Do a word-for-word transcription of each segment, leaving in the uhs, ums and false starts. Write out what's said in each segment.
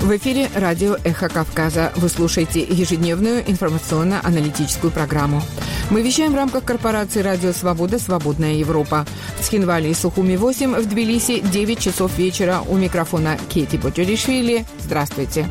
В эфире радио «Эхо Кавказа». Вы слушаете ежедневную информационно-аналитическую программу. Мы вещаем в рамках корпорации «Радио Свобода. Свободная Европа». В Цхинвале и Сухуми восемь, в Тбилиси девять часов вечера. У микрофона Кети Боджоришвили. Здравствуйте.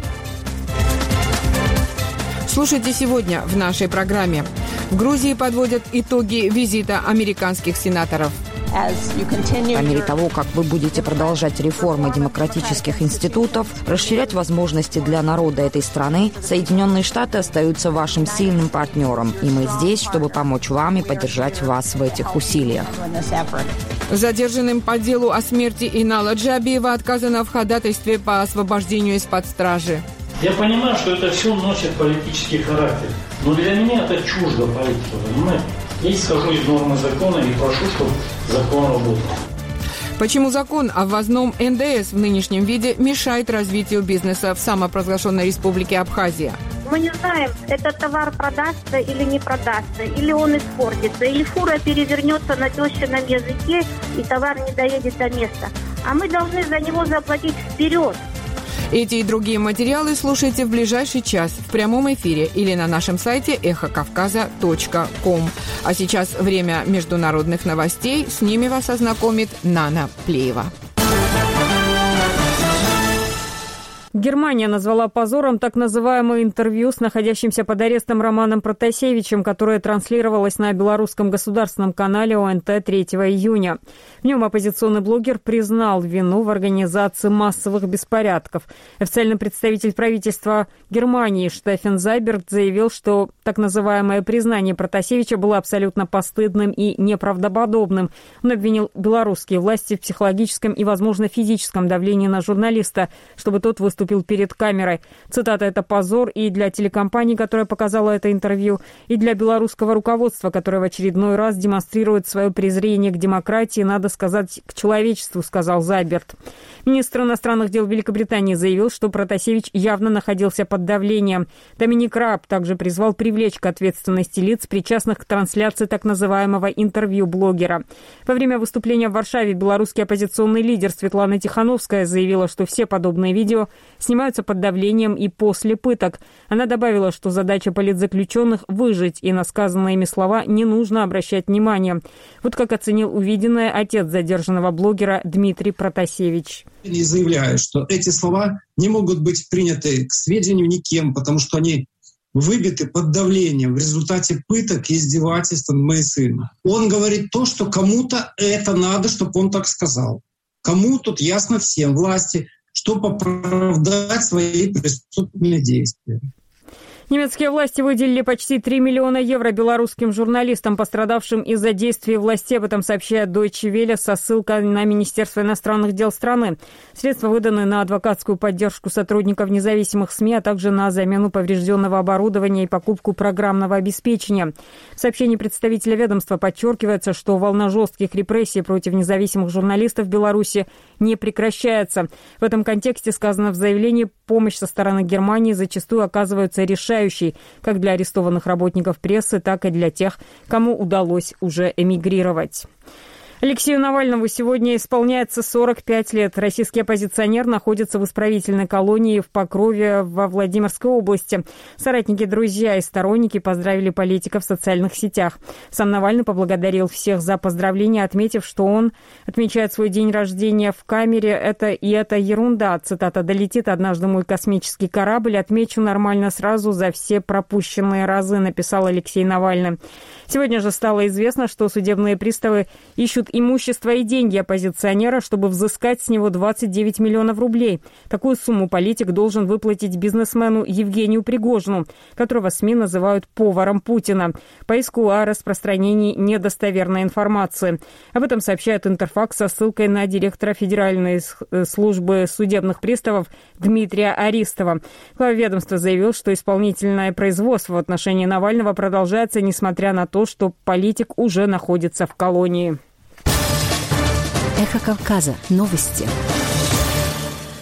Слушайте сегодня в нашей программе. В Грузии подводят итоги визита американских сенаторов. По мере того, как вы будете продолжать реформы демократических институтов, расширять возможности для народа этой страны, Соединенные Штаты остаются вашим сильным партнером, и мы здесь, чтобы помочь вам и поддержать вас в этих усилиях. Задержанным по делу о смерти Инала Джабиева отказано в ходатайстве по освобождению из-под стражи. Я понимаю, что это все носит политический характер, но для меня это чуждо политика, понимаете? Я исхожу из нормы закона и прошу, чтобы закон работал. Почему закон о ввозном эн дэ эс в нынешнем виде мешает развитию бизнеса в самопровозглашенной республике Абхазия? Мы не знаем, этот товар продастся или не продастся, или он испортится, или фура перевернется на тещином языке, и товар не доедет до места. А мы должны за него заплатить вперед. Эти и другие материалы слушайте в ближайший час в прямом эфире или на нашем сайте эхо кавказа точка ком. А сейчас время международных новостей. С ними вас ознакомит Нана Плеева. Германия назвала позором так называемое интервью с находящимся под арестом Романом Протасевичем, которое транслировалось на белорусском государственном канале о эн тэ третьего июня. В нем оппозиционный блогер признал вину в организации массовых беспорядков. Официальный представитель правительства Германии Штефан Зайберт заявил, что так называемое признание Протасевича было абсолютно постыдным и неправдоподобным. Он обвинил белорусские власти в психологическом и, возможно, физическом давлении на журналиста, чтобы тот выступил выступил перед камерой. Цитата: «Это позор и для телекомпании, которая показала это интервью, и для белорусского руководства, которое в очередной раз демонстрирует свое презрение к демократии, надо сказать, к человечеству», — сказал Зайберт. Министр иностранных дел Великобритании заявил, что Протасевич явно находился под давлением. Доминик Раб также призвал привлечь к ответственности лиц, причастных к трансляции так называемого интервью блогера. Во время выступления в Варшаве белорусский оппозиционный лидер Светлана Тихановская заявила, что все подобные видео снимаются под давлением и после пыток. Она добавила, что задача политзаключенных — выжить, и на сказанные ими слова не нужно обращать внимания. Вот как оценил увиденное отец задержанного блогера Дмитрий Протасевич. И заявляют, что эти слова не могут быть приняты к сведению никем, потому что они выбиты под давлением в результате пыток и издевательств над моим сыном. Он говорит то, что кому-то это надо, чтобы он так сказал. Кому тут ясно всем, власти, чтобы оправдать свои преступные действия. Немецкие власти выделили почти три миллиона евро белорусским журналистам, пострадавшим из-за действий властей. Об этом сообщает Deutsche Welle со ссылкой на Министерство иностранных дел страны. Средства выданы на адвокатскую поддержку сотрудников независимых СМИ, а также на замену поврежденного оборудования и покупку программного обеспечения. В сообщении представителя ведомства подчеркивается, что волна жестких репрессий против независимых журналистов в Беларуси не прекращается. В этом контексте сказано в заявлении, помощь со стороны Германии зачастую оказывается решающей как для арестованных работников прессы, так и для тех, кому удалось уже эмигрировать. Алексею Навальному сегодня исполняется сорок пять лет. Российский оппозиционер находится в исправительной колонии в Покрове во Владимирской области. Соратники, друзья и сторонники поздравили политика в социальных сетях. Сам Навальный поблагодарил всех за поздравления, отметив, что он отмечает свой день рождения в камере. Это и это ерунда. Цитата: «Долетит однажды мой космический корабль, отмечу нормально сразу за все пропущенные разы», написал Алексей Навальный. Сегодня же стало известно, что судебные приставы ищут имущество и деньги оппозиционера, чтобы взыскать с него двадцать девять миллионов рублей. Такую сумму политик должен выплатить бизнесмену Евгению Пригожину, которого СМИ называют поваром Путина, по иску о распространении недостоверной информации. Об этом сообщает Интерфакс со ссылкой на директора Федеральной службы судебных приставов Дмитрия Аристова. Глава ведомства заявил, что исполнительное производство в отношении Навального продолжается, несмотря на то, что политик уже находится в колонии. Эхо Кавказа. Новости.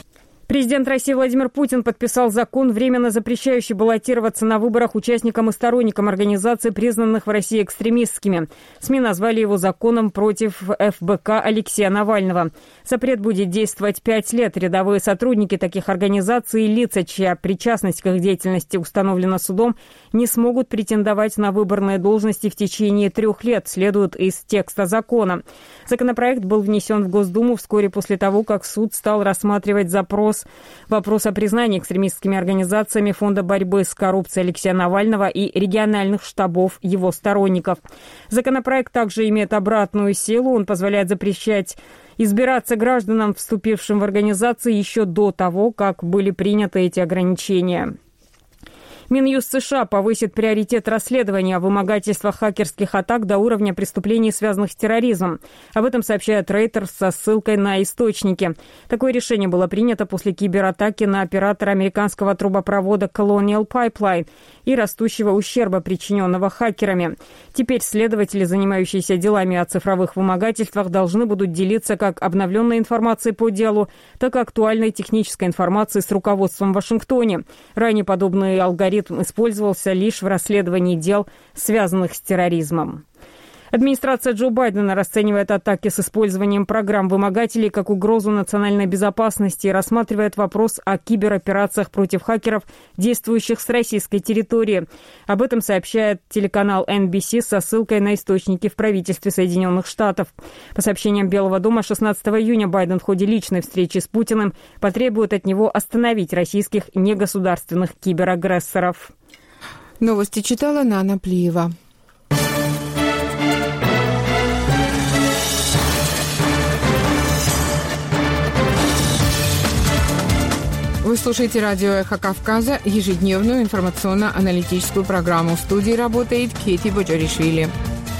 Президент России Владимир Путин подписал закон, временно запрещающий баллотироваться на выборах участникам и сторонникам организаций, признанных в России экстремистскими. СМИ назвали его законом против эф бэ ка Алексея Навального. Запрет будет действовать пять лет. Рядовые сотрудники таких организаций и лица, чья причастность к их деятельности установлена судом, не смогут претендовать на выборные должности в течение трех лет, следует из текста закона. Законопроект был внесен в Госдуму вскоре после того, как суд стал рассматривать запрос Вопрос о признании экстремистскими организациями Фонда борьбы с коррупцией Алексея Навального и региональных штабов его сторонников. Законопроект также имеет обратную силу. Он позволяет запрещать избираться гражданам, вступившим в организации, еще до того, как были приняты эти ограничения. Минюст США повысит приоритет расследования о вымогательствах хакерских атак до уровня преступлений, связанных с терроризмом. Об этом сообщает Reuters со ссылкой на источники. Такое решение было принято после кибератаки на оператора американского трубопровода Colonial Pipeline и растущего ущерба, причиненного хакерами. Теперь следователи, занимающиеся делами о цифровых вымогательствах, должны будут делиться как обновленной информацией по делу, так и актуальной технической информацией с руководством в Вашингтоне. Ранее подобный алгоритм использовался лишь в расследовании дел, связанных с терроризмом. Администрация Джо Байдена расценивает атаки с использованием программ вымогателей как угрозу национальной безопасности и рассматривает вопрос о кибероперациях против хакеров, действующих с российской территории. Об этом сообщает телеканал эн би си со ссылкой на источники в правительстве Соединенных Штатов. По сообщениям Белого дома, шестнадцатого июня Байден в ходе личной встречи с Путиным потребует от него остановить российских негосударственных киберагрессоров. Новости читала Нана Плиева. Вы слушаете радио «Эхо Кавказа», ежедневную информационно-аналитическую программу. В студии работает Кети Боджаришвили.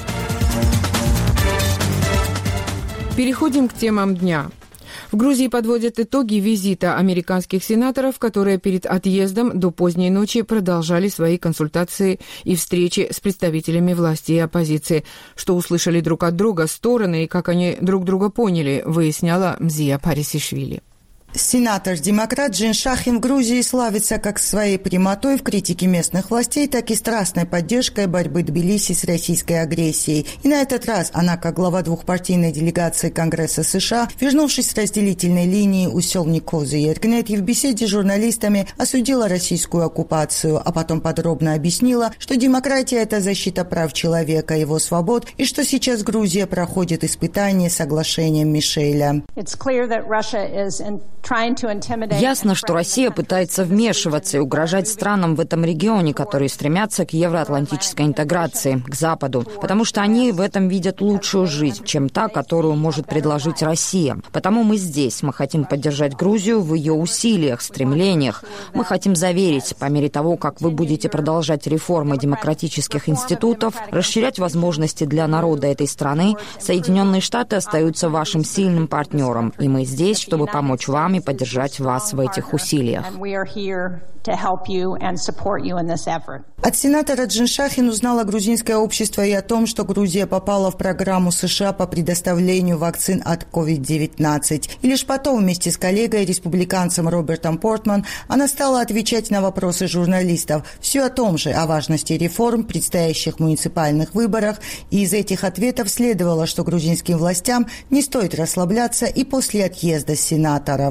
Переходим к темам дня. В Грузии подводят итоги визита американских сенаторов, которые перед отъездом до поздней ночи продолжали свои консультации и встречи с представителями власти и оппозиции. Что услышали друг от друга стороны и как они друг друга поняли, выясняла Мзия Парисишвили. Сенатор-демократ Джин Шахин в Грузии славится как своей прямотой в критике местных властей, так и страстной поддержкой борьбы Тбилиси с российской агрессией. И на этот раз она, как глава двухпартийной делегации Конгресса США, вернувшись с разделительной линии у сел Никозы и Эргнет, и в беседе с журналистами осудила российскую оккупацию, а потом подробно объяснила, что демократия – это защита прав человека, его свобод, и что сейчас Грузия проходит испытание соглашением Мишеля. Ясно, что Россия пытается вмешиваться и угрожать странам в этом регионе, которые стремятся к евроатлантической интеграции, к Западу, потому что они в этом видят лучшую жизнь, чем та, которую может предложить Россия. Потому мы здесь. Мы хотим поддержать Грузию в ее усилиях, стремлениях. Мы хотим заверить, по мере того, как вы будете продолжать реформы демократических институтов, расширять возможности для народа этой страны, Соединенные Штаты остаются вашим сильным партнером, и мы здесь, чтобы помочь вам и поддержать вас в этих усилиях. От сенатора Джин Шахин узнало грузинское общество и о том, что Грузия попала в программу США по предоставлению вакцин от ковид девятнадцать. И лишь потом вместе с коллегой, республиканцем Робертом Портман, она стала отвечать на вопросы журналистов. Все о том же, о важности реформ, предстоящих муниципальных выборах. И из этих ответов следовало, что грузинским властям не стоит расслабляться и после отъезда сенаторов.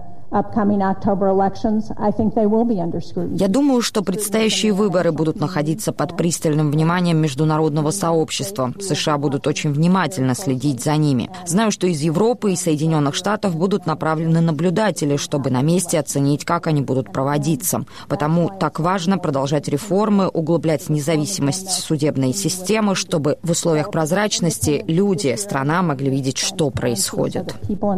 Я думаю, что предстоящие выборы будут находиться под пристальным вниманием международного сообщества. США будут очень внимательно следить за ними. Знаю, что из Европы и Соединенных Штатов будут направлены наблюдатели, чтобы на месте оценить, как они будут проводиться. Потому так важно продолжать реформы, углублять независимость судебной системы, чтобы в условиях прозрачности люди, страна могли видеть, что происходит.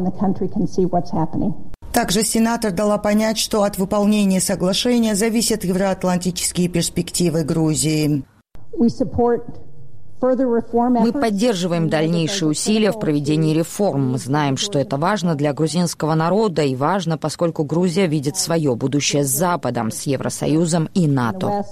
Также сенатор дала понять, что от выполнения соглашения зависят евроатлантические перспективы Грузии. Мы поддерживаем дальнейшие усилия в проведении реформ. Мы знаем, что это важно для грузинского народа и важно, поскольку Грузия видит свое будущее с Западом, с Евросоюзом и НАТО.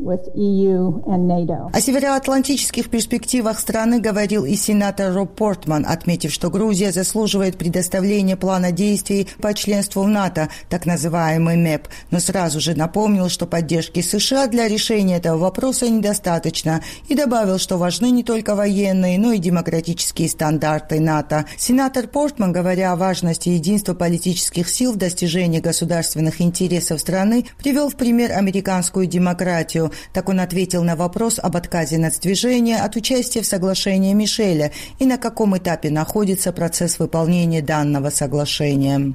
О североатлантических перспективах страны говорил и сенатор Роб Портман, отметив, что Грузия заслуживает предоставления плана действий по членству в НАТО, так называемый МЭП, но сразу же напомнил, что поддержки США для решения этого вопроса недостаточно, и добавил, что важны не только военные, но и демократические стандарты НАТО. Сенатор Портман, говоря о важности единства политических сил в достижении государственных интересов страны, привел в пример американскую демократию. Так он ответил на вопрос об отказе нацдвижения от участия в соглашении Мишеля и на каком этапе находится процесс выполнения данного соглашения.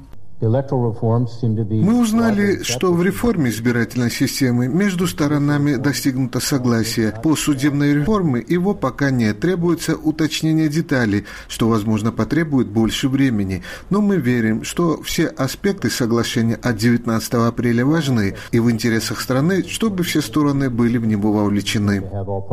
Мы узнали, что в реформе избирательной системы между сторонами достигнуто согласие. По судебной реформе его пока нет. Требуется уточнение деталей, что, возможно, потребует больше времени. Но мы верим, что все аспекты соглашения от девятнадцатого апреля важны, и в интересах страны, чтобы все стороны были в него вовлечены.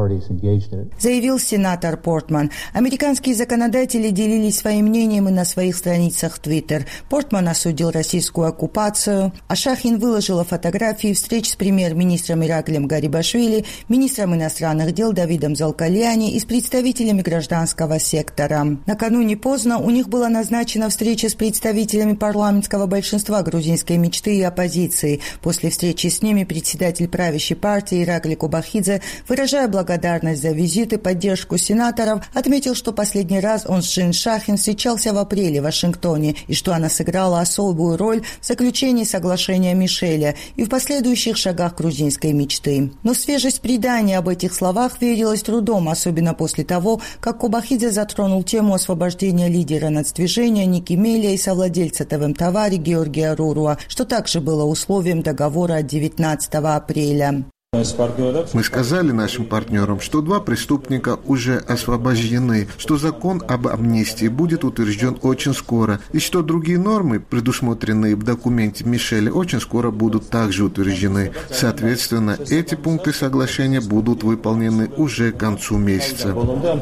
Заявил сенатор Портман. Американские законодатели делились своим мнением и на своих страницах в Твиттер. Портман осудил российскую оккупацию, а Шахин выложила фотографии встреч с премьер-министром Ираклием Гарибашвили, министром иностранных дел Давидом Залкальяни и с представителями гражданского сектора. Накануне поздно у них была назначена встреча с представителями парламентского большинства грузинской мечты и оппозиции. После встречи с ними председатель правящей партии Иракли Кобахидзе, выражая благодарность за визит и поддержку сенаторов, отметил, что последний раз он с Джин Шахин встречался в апреле в Вашингтоне и что она сыграла особую роль в заключении соглашения Мишеля и в последующих шагах грузинской мечты. Но свежесть предания об этих словах верилась трудом, особенно после того, как Кобахидзе затронул тему освобождения лидера нацдвижения Ники Мелия и совладельца ТВ Товари Георгия Руруа, что также было условием договора от девятнадцатого апреля. Мы сказали нашим партнерам, что два преступника уже освобождены, что закон об амнистии будет утвержден очень скоро, и что другие нормы, предусмотренные в документе Мишеля, очень скоро будут также утверждены. Соответственно, эти пункты соглашения будут выполнены уже к концу месяца.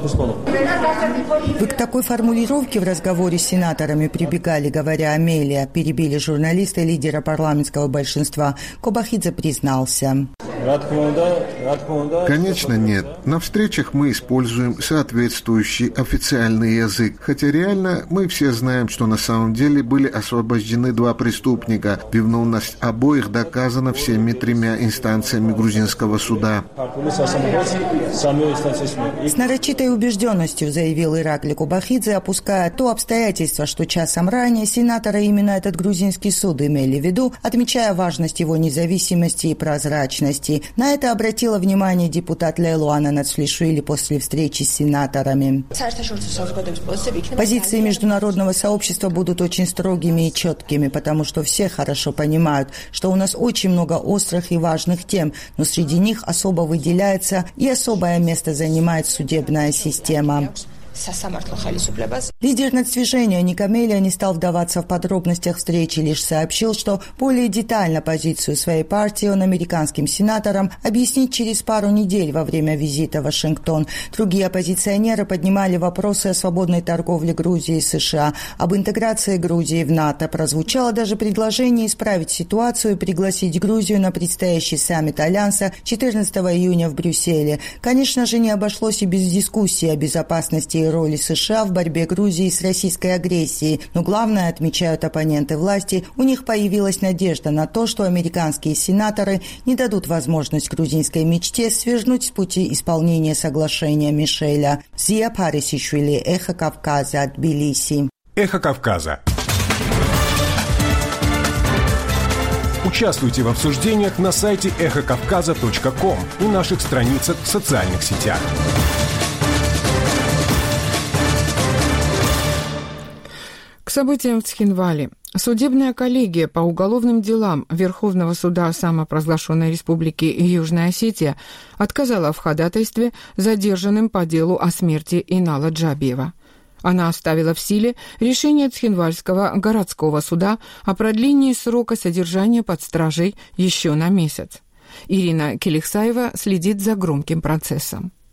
Вы к такой формулировке в разговоре с сенаторами прибегали, говоря о Мелия, перебили журналисты лидера парламентского большинства. Кобахидзе признался. Конечно, нет. На встречах мы используем соответствующий официальный язык, хотя реально мы все знаем, что на самом деле были освобождены два преступника. Виновность обоих доказана всеми тремя инстанциями грузинского суда. С нарочитой убежденностью заявил Иракли Кобахидзе, опуская то обстоятельство, что часом ранее сенаторы именно этот грузинский суд имели в виду, отмечая важность его независимости и прозрачности. На это обратила внимание депутат Лейлуана Нацфлишвили после встречи с сенаторами. Позиции международного сообщества будут очень строгими и четкими, потому что все хорошо понимают, что у нас очень много острых и важных тем, но среди них особо выделяется и особое место занимает судебная система. Лидер нацдвижения Ника Мелия не стал вдаваться в подробностях встречи, лишь сообщил, что более детально позицию своей партии он американским сенаторам объяснит через пару недель во время визита в Вашингтон. Другие оппозиционеры поднимали вопросы о свободной торговле Грузии и США, об интеграции Грузии в НАТО. Прозвучало даже предложение исправить ситуацию и пригласить Грузию на предстоящий саммит Альянса четырнадцатого июня в Брюсселе. Конечно же, не обошлось и без дискуссии о безопасности и роли США в борьбе Грузии с российской агрессией. Но главное, отмечают оппоненты власти, у них появилась надежда на то, что американские сенаторы не дадут возможность грузинской мечте свернуть с пути исполнения соглашения Мишеля. Зия Парисишвили, Эхо Кавказа, Тбилиси. Эхо Кавказа. Участвуйте в обсуждениях на сайте эхо кавказа точка ком и наших страницах в социальных сетях. К событиям в Цхинвале. Судебная коллегия по уголовным делам Верховного суда самопровозглашенной Республики Южная Осетия отказала в ходатайстве задержанным по делу о смерти Инала Джабиева. Она оставила в силе решение Цхинвальского городского суда о продлении срока содержания под стражей еще на месяц. Ирина Келихсаева следит за громким процессом.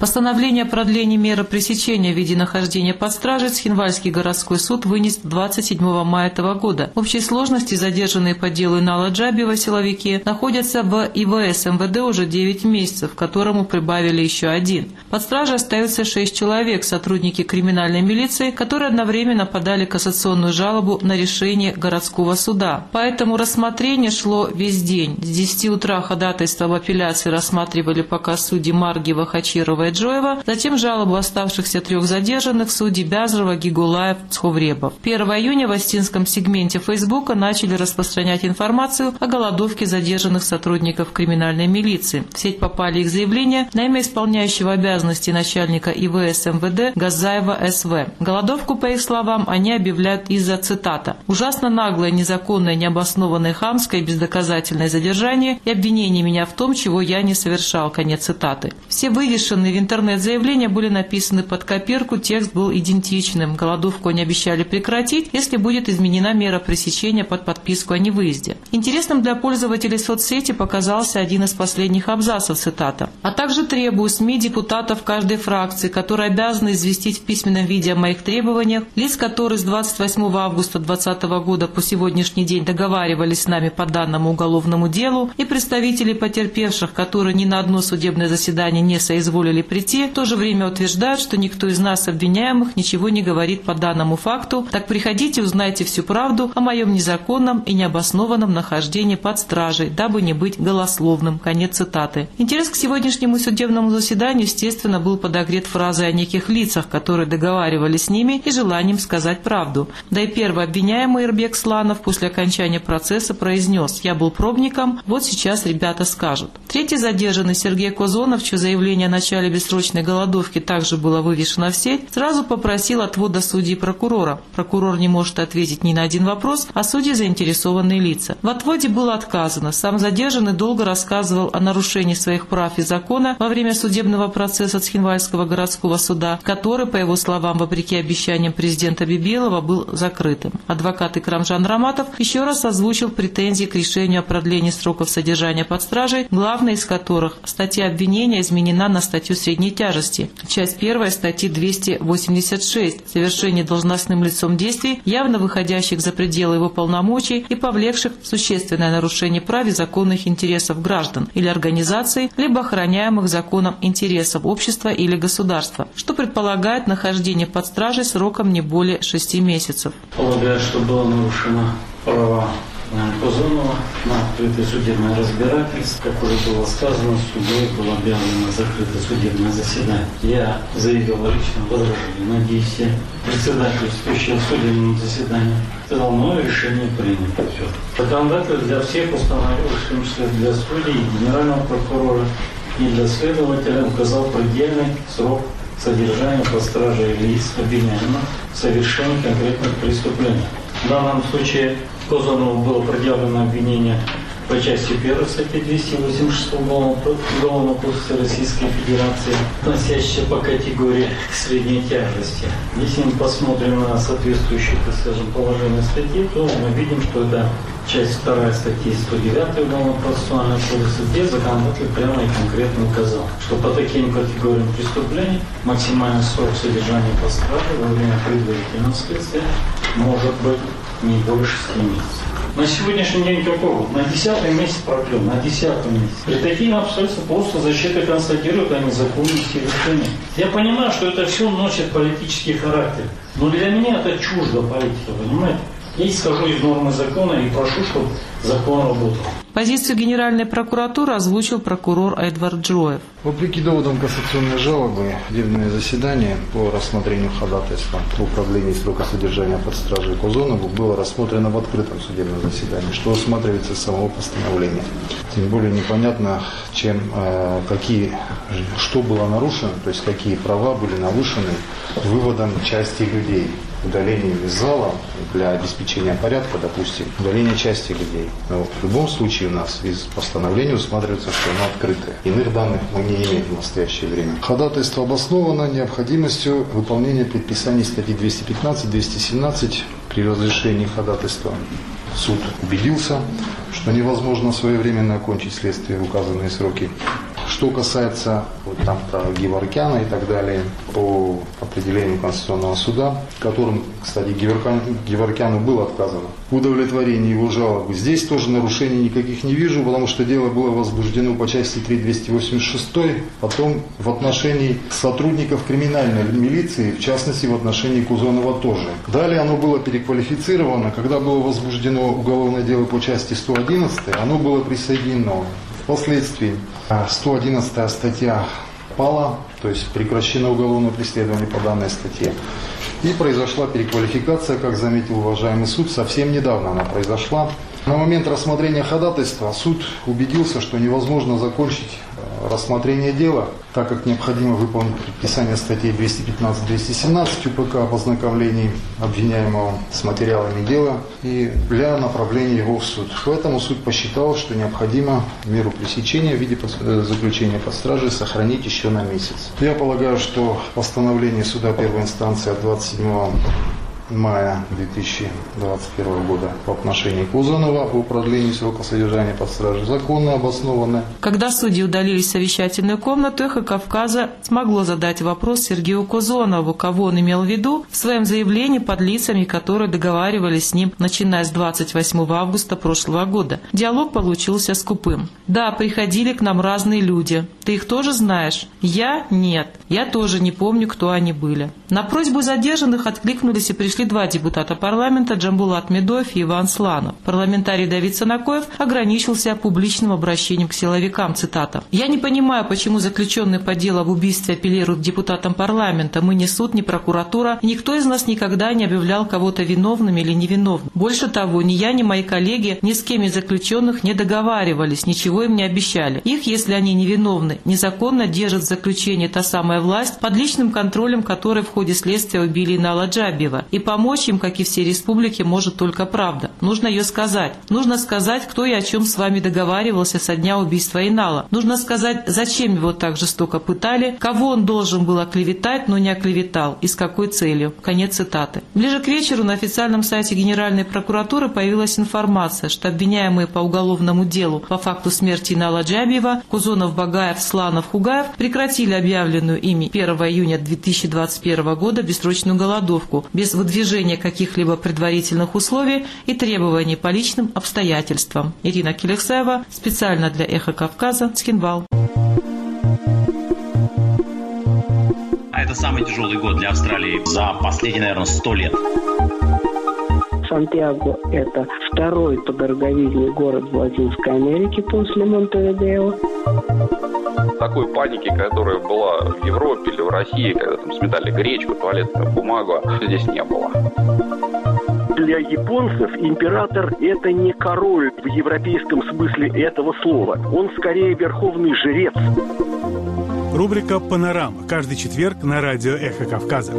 Постановление о продлении меры пресечения в виде нахождения под стражей Цхинвальский городской суд вынес двадцать седьмого мая этого года. В общей сложности задержанные по делу Инала Джабиева силовики находятся в И В С Эм В Д уже девять месяцев, к которому прибавили еще один. Под стражей остаются шесть человек, сотрудники криминальной милиции, которые одновременно подали кассационную жалобу на решение городского суда. Поэтому рассмотрение шло весь день. С десяти утра ходатайство в апелляции рассматривали пока судьи Маргиева, Хачирова и Джоева, затем жалобу оставшихся трех задержанных судей Бязрова, Гигулаев, Цховребов. первого июня в Остинском сегменте Фейсбука начали распространять информацию о голодовке задержанных сотрудников криминальной милиции. В сеть попали их заявления на имя исполняющего обязанности начальника И В С Эм В Д Газаева С В. Голодовку, по их словам, они объявляют из-за, цитата, «ужасно наглое, незаконное, необоснованное, хамское и бездоказательное задержание и обвинение меня в том, чего я не совершал», конец цитаты. Все вывешенные в интернет-заявления были написаны под копирку, текст был идентичным. Голодовку они обещали прекратить, если будет изменена мера пресечения под подписку о невыезде. Интересным для пользователей соцсети показался один из последних абзацев, цитата. «А также требую СМИ, депутатов каждой фракции, которые обязаны известить в письменном виде о моих требованиях, лиц, которые с двадцать восьмого августа две тысячи двадцатого года по сегодняшний день договаривались с нами по данному уголовному делу, и представителей потерпевших, которые ни на одно судебное заседание не соизволили прийти, в то же время утверждают, что никто из нас, обвиняемых, ничего не говорит по данному факту. Так приходите, узнайте всю правду о моем незаконном и необоснованном нахождении под стражей, дабы не быть голословным». Конец цитаты. Интерес к сегодняшнему судебному заседанию, естественно, был подогрет фразой о неких лицах, которые договаривались с ними, и желанием сказать правду. Да и первый обвиняемый Ирбек Сланов после окончания процесса произнес: «Я был пробником, вот сейчас ребята скажут». Третий задержанный Сергей Козонов, чье заявление о начале бессрочной голодовки также было вывешено в сеть, сразу попросил отвода судьи и прокурора. Прокурор не может ответить ни на один вопрос, а судьи заинтересованные лица. В отводе было отказано. Сам задержанный долго рассказывал о нарушении своих прав и закона во время судебного процесса Цхинвальского городского суда, который, по его словам, вопреки обещаниям президента Бибелова, был закрытым. Адвокат Икрамжан Раматов еще раз озвучил претензии к решению о продлении сроков содержания под стражей, главная из которых – статья обвинения изменена на статью средней тяжести. Часть первая статьи двести восемьдесят шесть – совершение должностным лицом действий, явно выходящих за пределы его полномочий и повлекших существенное нарушение прав и законных интересов граждан или организаций, либо охраняемых законом интересов общества или государства, что предполагает нахождение под стражей сроком не более шести месяцев. Полагаю, что было нарушено права Козонова на открытое судебное разбирательство. Как уже было сказано, судьей было объявлено закрытое судебное заседание. Я заявил о личном возражении. Надеюсь, председательствующего судебного заседания сказал, мое решение принято. Все. Законодатель для всех установил, в том числе для судей, генерального прокурора и для следователя указал предельный срок содержания под стражей лиц обвиняемых в совершении конкретных преступлений. В данном случае Козонову было предъявлено обвинение по части первой статьи двести восемьдесят шесть Уголовного кодекса Российской Федерации, относящейся по категории средней тяжести. Если мы посмотрим на соответствующие, так скажем, положения статьи, то мы видим, что это часть вторая статьи сто девятая Уголовного процессуального кодекса, где законодатель прямо и конкретно указал, что по таким категориям преступлений максимальный срок содержания под стражей во время предварительного следствия может быть не больше шести месяцев. На сегодняшний день какого? На десятый месяц проклен, на десятый месяц. При таких обстоятельствах просто защита констатирует о незаконности решения. Я понимаю, что это все носит политический характер, но для меня это чуждо политика, понимаете? Я исхожу из нормы закона и прошу, чтобы закон работал. Позицию Генеральной прокуратуры озвучил прокурор Эдвард Джоев. Вопреки доводам кассационной жалобы, судебное заседание по рассмотрению ходатайства по продлению срока содержания под стражей Козонову было рассмотрено в открытом судебном заседании, что усматривается с самого постановления. Тем более непонятно, чем, э, какие, что было нарушено, то есть какие права были нарушены выводом части людей. Удаление из зала для обеспечения порядка, допустим, удаление части людей. Но в любом случае у нас из постановления усматривается, что оно открытое. Иных данных мы не имеем в настоящее время. Ходатайство обосновано необходимостью выполнения предписаний статьи двести пятнадцать - двести семнадцать при разрешении ходатайства. Суд убедился, что невозможно своевременно окончить следствие в указанные сроки, что Что касается вот там про Геворкяна и так далее, по определению Конституционного суда, которым, кстати, Геворкян, Геворкяну было отказано в удовлетворении его жалобы. Здесь тоже нарушений никаких не вижу, потому что дело было возбуждено по части три двести восемьдесят шесть, потом в отношении сотрудников криминальной милиции, в частности в отношении Кузонова тоже. Далее оно было переквалифицировано, когда было возбуждено уголовное дело по части сто одиннадцать, оно было присоединено. Впоследствии сто одиннадцатая статья пала, то есть прекращено уголовное преследование по данной статье. И произошла переквалификация, как заметил уважаемый суд, совсем недавно она произошла. На момент рассмотрения ходатайства суд убедился, что невозможно закончить рассмотрение дела, так как необходимо выполнить предписание статей двести пятнадцать - двести семнадцать УПК об ознакомлении обвиняемого с материалами дела и для направления его в суд. Поэтому суд посчитал, что необходимо меру пресечения в виде заключения под стражей сохранить еще на месяц. Я полагаю, что постановление суда первой инстанции от двадцать седьмого мая две тысячи двадцать первого года по отношению к Кузонова о продлении срока содержания под стражей законно обоснованное. Когда судьи удалились в совещательную комнату, «Эхо Кавказа» смогло задать вопрос Сергею Кузонову, кого он имел в виду в своем заявлении под лицами, которые договаривались с ним, начиная с двадцать восьмого августа прошлого года. Диалог получился скупым. «Да, приходили к нам разные люди. Ты их тоже знаешь?» «Я? Нет. Я тоже не помню, кто они были». На просьбу задержанных откликнулись и пришли два депутата парламента Джамбулат Медоев и Иван Сланов. Парламентарий Давид Санакоев ограничился публичным обращением к силовикам, цитата. «Я не понимаю, почему заключенные по делу об убийстве апеллируют к депутатам парламента. Мы не суд, не прокуратура, и никто из нас никогда не объявлял кого-то виновным или невиновным. Больше того, ни я, ни мои коллеги ни с кем из заключенных не договаривались, ничего им не обещали. Их, если они невиновны, незаконно держит в заключении та самая власть, под личным контролем которой в ходе следствия убили Инала Джабиева. И помочь им, как и всей республике, может только правда. Нужно ее сказать. Нужно сказать, кто и о чем с вами договаривался со дня убийства Инала. Нужно сказать, зачем его так жестоко пытали, кого он должен был оклеветать, но не оклеветал, и с какой целью». Конец цитаты. Ближе к вечеру на официальном сайте Генеральной прокуратуры появилась информация, что обвиняемые по уголовному делу по факту смерти Инала Джабиева Кузонов, Багаев, Сланов, Хугаев прекратили объявленную ими первого июня две тысячи двадцать первого года бессрочную голодовку, без выдвижения каких-либо предварительных условий и требований по личным обстоятельствам. Ирина Келексаева, специально для «Эхо Кавказа», Цхинвал. А это самый тяжелый год для Австралии за последние, наверное, сто лет. Сантьяго – это второй по дороговизне город в Латинской Америке после Монтевидео. Такой паники, которая была в Европе или в России, когда там сметали гречку, туалетную бумагу, здесь не было. Для японцев император – это не король в европейском смысле этого слова. Он скорее верховный жрец. Рубрика «Панорама». Каждый четверг на радио «Эхо Кавказа».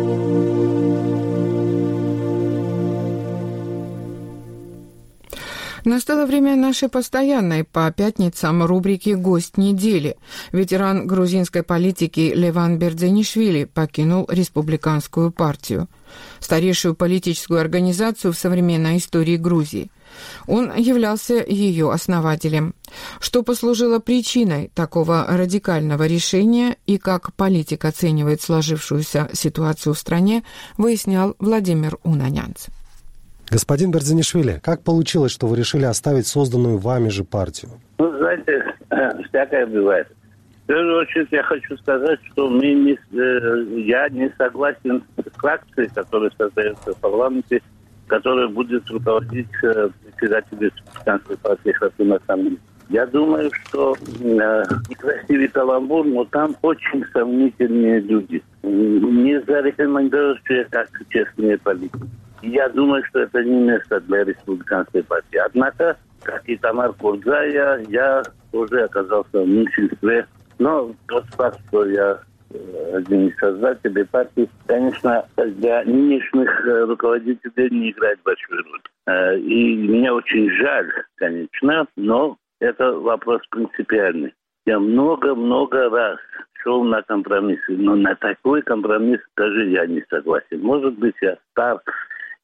Настало время нашей постоянной по пятницам рубрики «Гость недели». Ветеран грузинской политики Леван Бердзенишвили покинул республиканскую партию, старейшую политическую организацию в современной истории Грузии. Он являлся ее основателем. Что послужило причиной такого радикального решения и как политик оценивает сложившуюся ситуацию в стране, выяснял Владимир Унанянц. Господин Бердзенишвили, как получилось, что вы решили оставить созданную вами же партию? Ну, знаете, всякое бывает. В первую очередь я хочу сказать, что мы не, я не согласен с фракцией, которая создается в парламенте, которая будет руководить председателем республиканской партии Хасым Асамли. Я думаю, что э, некрасивый каламбур, но там очень сомнительные люди. Не зарекомендующие как честные политики. Я думаю, что это не место для республиканской партии. Однако, как и Тамар Курдзая, я тоже оказался в меньшинстве. Но тот факт, что я один из создателей партии, конечно, для нынешних руководителей не играет большую роль. И мне очень жаль, конечно, но это вопрос принципиальный. Я много-много раз шел на компромиссы, но на такой компромисс даже я не согласен. Может быть, я стар,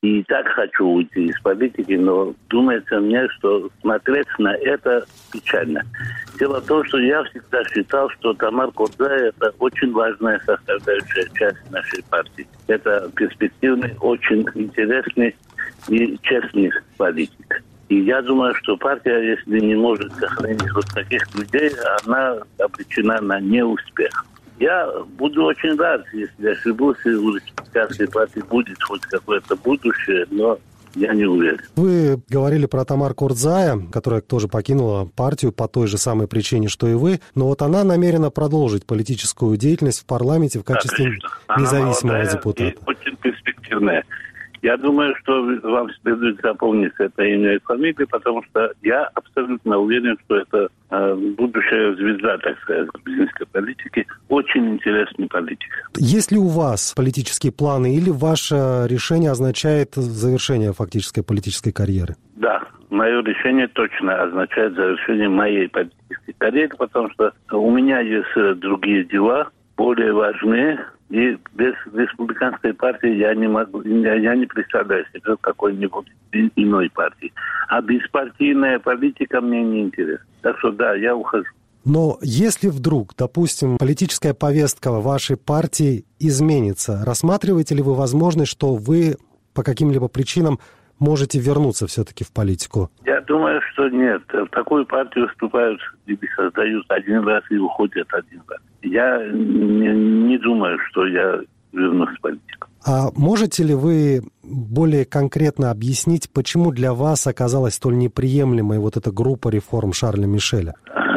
И так хочу уйти из политики, но думается мне, что смотреть на это печально. Дело в том, что я всегда считал, что Тамар Курдзая – это очень важная составляющая часть нашей партии. Это перспективный, очень интересный и честный политик. И я думаю, что партия, если не может сохранить вот таких людей, она обречена на неуспех. Я буду очень рад, если ошибусь, и у республиканской партии будет хоть какое-то будущее, но я не уверен. Вы говорили про Тамар Курдзая, которая тоже покинула партию по той же самой причине, что и вы, но вот она намерена продолжить политическую деятельность в парламенте в качестве да, независимого депутата. И очень перспективная. Я думаю, что вам следует запомнить это имя и фамилию, потому что я абсолютно уверен, что это э, будущая звезда, так сказать, грузинской политики. Очень интересный политик. Есть ли у вас политические планы или ваше решение означает завершение фактической политической карьеры? Да, мое решение точно означает завершение моей политической карьеры, потому что у меня есть другие дела, более важные. И без республиканской партии я не могу, я, я не представляю себе какой-нибудь иной партии. А беспартийная политика мне не интересна. Так что да, я ухожу. Но если вдруг, допустим, политическая повестка вашей партии изменится, рассматриваете ли вы возможность, что вы по каким-либо причинам можете вернуться все-таки в политику? Я думаю, что нет. В такую партию вступают и создают один раз и уходят один раз. Я не, не думаю, что я вернусь в политику. А можете ли вы более конкретно объяснить, почему для вас оказалась столь неприемлемой вот эта группа реформ Шарля Мишеля?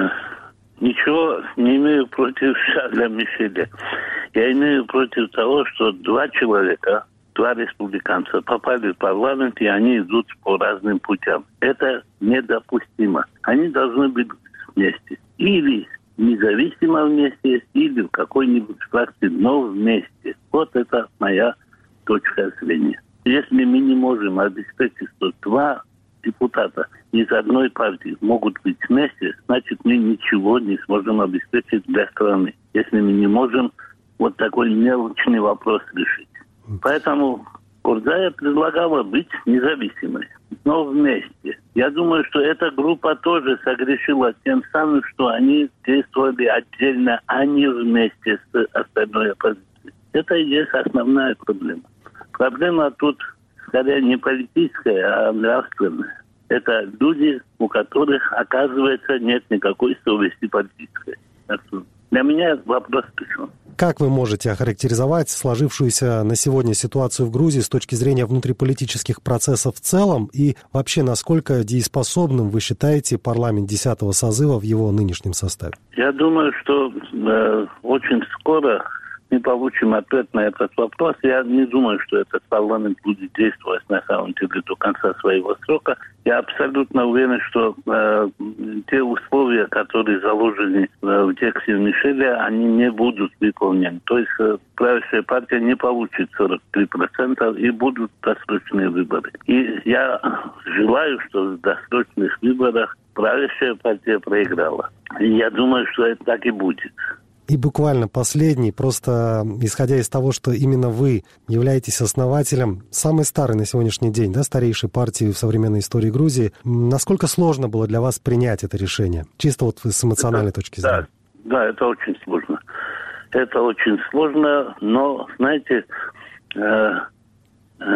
Ничего не имею против Шарля Мишеля. Я имею против того, что два человека, два республиканца попали в парламент, и они идут по разным путям. Это недопустимо. Они должны быть вместе. Или независимо вместе, или в какой-нибудь фракции, но вместе. Вот это моя точка зрения. Если мы не можем обеспечить, что два депутата из одной партии могут быть вместе, значит, мы ничего не сможем обеспечить для страны. Если мы не можем вот такой мелочный вопрос решить. Поэтому Курдзая предлагала быть независимой, но вместе. Я думаю, что эта группа тоже согрешила тем самым, что они действовали отдельно, а не вместе с остальной оппозицией. Это и есть основная проблема. Проблема тут скорее не политическая, а нравственная. Это люди, у которых, оказывается, нет никакой совести политической. Так что для меня вопрос решен. Как вы можете охарактеризовать сложившуюся на сегодня ситуацию в Грузии с точки зрения внутриполитических процессов в целом и вообще насколько дееспособным вы считаете парламент десятого созыва в его нынешнем составе? Я думаю, что э, очень скоро мы получим ответ на этот вопрос. Я не думаю, что этот парламент будет действовать на самом деле до конца своего срока. Я абсолютно уверен, что э, те условия, которые заложены э, в тексте Мишеля, они не будут выполнены. То есть э, правящая партия не получит сорок три процента и будут досрочные выборы. И я желаю, что в досрочных выборах правящая партия проиграла. И я думаю, что это так и будет. И буквально последний, просто исходя из того, что именно вы являетесь основателем самой старой на сегодняшний день, да, старейшей партии в современной истории Грузии, насколько сложно было для вас принять это решение? Чисто вот с эмоциональной это, точки зрения. Да, да, это очень сложно. Это очень сложно, но, знаете, э, э,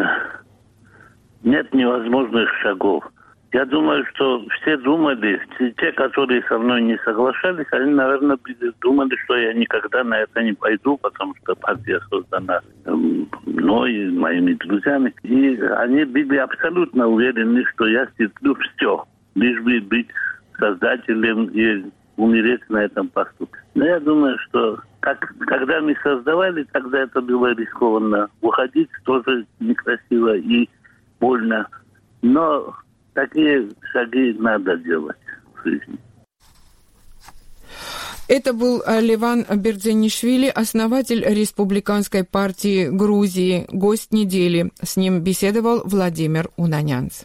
нет невозможных шагов. Я думаю, что все думали, те, которые со мной не соглашались, они, наверное, думали, что я никогда на это не пойду, потому что партия создана мной, моими друзьями. И они были абсолютно уверены, что я стерплю все, лишь бы быть создателем и умереть на этом посту. Но я думаю, что как, когда мы создавали, тогда это было рискованно. Уходить тоже некрасиво и больно. Но такие шаги надо делать в жизни. Это был Леван Бердзенишвили, основатель Республиканской партии Грузии, гость недели. С ним беседовал Владимир Унанянц.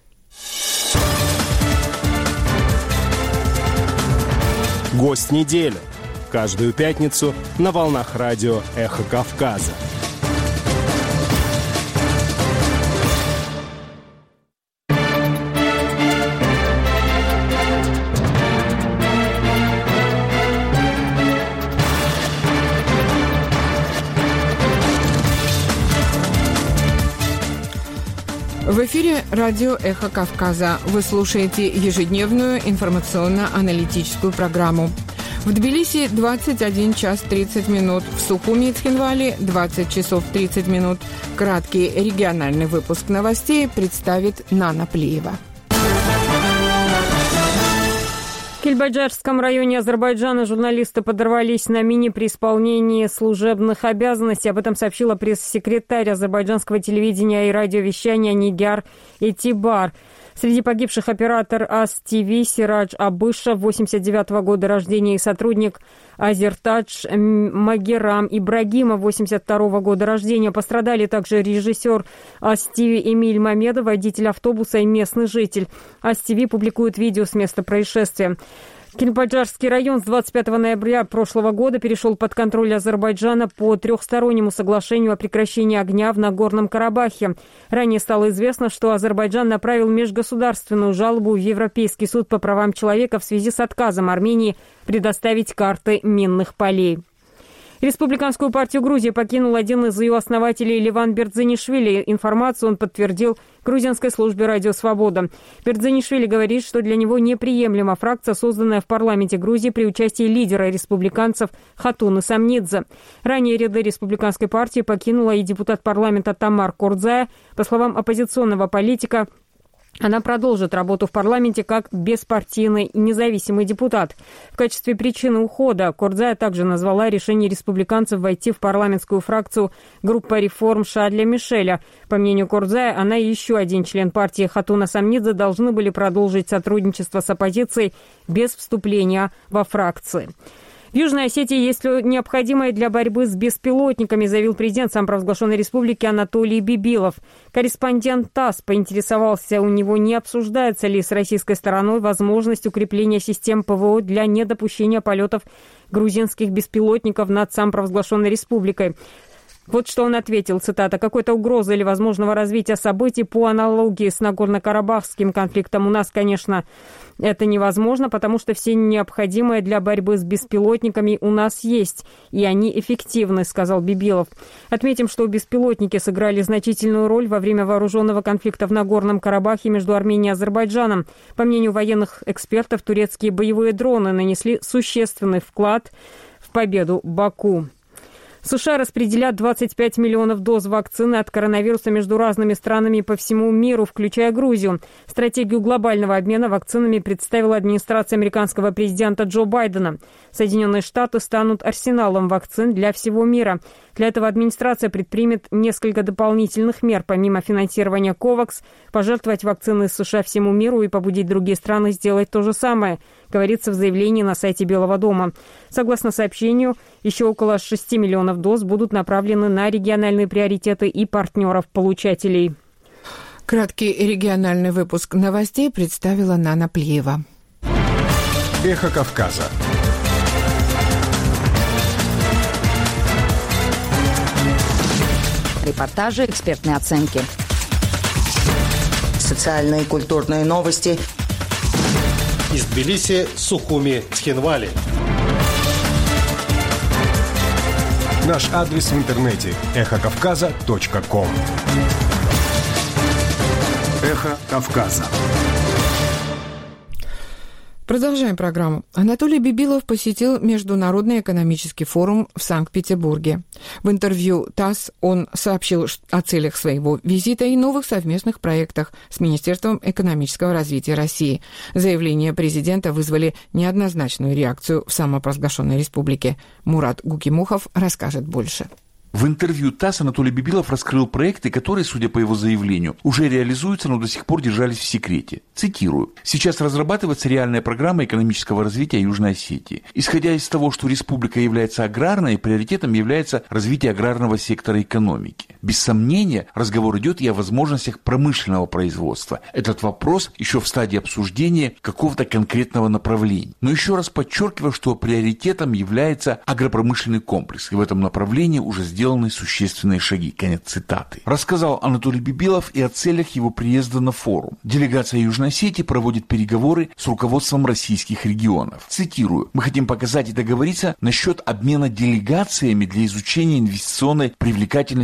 Гость недели. Каждую пятницу на волнах радио «Эхо Кавказа». В эфире радио «Эхо Кавказа». Вы слушаете ежедневную информационно-аналитическую программу. В Тбилиси двадцать один час тридцать минут, в Сухуми и Цхинвале двадцать часов тридцать минут. Краткий региональный выпуск новостей представит Нана Плиева. В Кельбаджарском районе Азербайджана журналисты подорвались на мине при исполнении служебных обязанностей. Об этом сообщила пресс-секретарь азербайджанского телевидения и радиовещания Нигяр Этибар. Среди погибших оператор АС-ТВ Сирадж Абышев, восемьдесят девятого года рождения, и сотрудник Азертадж Магерам Ибрагимов, восемьдесят второго года рождения. Пострадали также режиссер АС-ТВ Эмиль Мамедов, водитель автобуса и местный житель. АС-ТВ публикует видео с места происшествия. Кельбаджарский район с двадцать пятого ноября прошлого года перешел под контроль Азербайджана по трехстороннему соглашению о прекращении огня в Нагорном Карабахе. Ранее стало известно, что Азербайджан направил межгосударственную жалобу в Европейский суд по правам человека в связи с отказом Армении предоставить карты минных полей. Республиканскую партию Грузии покинул один из ее основателей Леван Бердзинишвили. Информацию он подтвердил грузинской службе «Радио Свобода». Бердзинишвили говорит, что для него неприемлема фракция, созданная в парламенте Грузии при участии лидера республиканцев Хатуны Самнидзе. Ранее ряды республиканской партии покинула и депутат парламента Тамар Кордзая. По словам оппозиционного политика, она продолжит работу в парламенте как беспартийный независимый депутат. В качестве причины ухода Кордзая также назвала решение республиканцев войти в парламентскую фракцию группа реформ Шадля Мишеля. По мнению Кордзая, она и еще один член партии Хатуна Самнидзе должны были продолжить сотрудничество с оппозицией без вступления во фракции. В Южной Осетии есть необходимое для борьбы с беспилотниками, заявил президент самопровозглашенной республики Анатолий Бибилов. Корреспондент ТАСС поинтересовался у него, не обсуждается ли с российской стороной возможность укрепления систем ПВО для недопущения полетов грузинских беспилотников над самопровозглашенной республикой. Вот что он ответил, цитата: «Какой-то угрозы или возможного развития событий по аналогии с Нагорно-Карабахским конфликтом у нас, конечно, это невозможно, потому что все необходимое для борьбы с беспилотниками у нас есть, и они эффективны», сказал Бибилов. Отметим, что беспилотники сыграли значительную роль во время вооруженного конфликта в Нагорном Карабахе между Арменией и Азербайджаном. По мнению военных экспертов, турецкие боевые дроны нанесли существенный вклад в победу Баку. США распределят двадцать пять миллионов доз вакцины от коронавируса между разными странами по всему миру, включая Грузию. Стратегию глобального обмена вакцинами представила администрация американского президента Джо Байдена. Соединенные Штаты станут арсеналом вакцин для всего мира. Для этого администрация предпримет несколько дополнительных мер. Помимо финансирования ковакс, пожертвовать вакцины из США всему миру и побудить другие страны сделать то же самое, говорится в заявлении на сайте Белого дома. Согласно сообщению, еще около шести миллионов доз будут направлены на региональные приоритеты и партнеров-получателей. Краткий региональный выпуск новостей представила Нана Плиева. Эхо Кавказа. Репортажи, экспертные оценки. Социальные и культурные новости. Из Тбилиси, Сухуми, Цхинвали. Наш адрес в интернете – эхо кавказа точка ком. Эхо Кавказа. Продолжаем программу. Анатолий Бибилов посетил Международный экономический форум в Санкт-Петербурге. В интервью ТАСС он сообщил о целях своего визита и новых совместных проектах с Министерством экономического развития России. Заявления президента вызвали неоднозначную реакцию в самопровозглашенной республике. Мурат Гукимухов расскажет больше. В интервью ТАСС Анатолий Бибилов раскрыл проекты, которые, судя по его заявлению, уже реализуются, но до сих пор держались в секрете. Цитирую. «Сейчас разрабатывается реальная программа экономического развития Южной Осетии. Исходя из того, что республика является аграрной, приоритетом является развитие аграрного сектора экономики. Без сомнения, разговор идет и о возможностях промышленного производства. Этот вопрос еще в стадии обсуждения какого-то конкретного направления. Но еще раз подчеркиваю, что приоритетом является агропромышленный комплекс, и в этом направлении уже сделано сделаны существенные шаги». Конец цитаты. Рассказал Анатолий Бибилов и о целях его приезда на форум. Делегация Южной Осетии проводит переговоры с руководством российских регионов. Цитирую. «Мы хотим показать и договориться насчет обмена делегациями для изучения инвестиционной привлекательности республики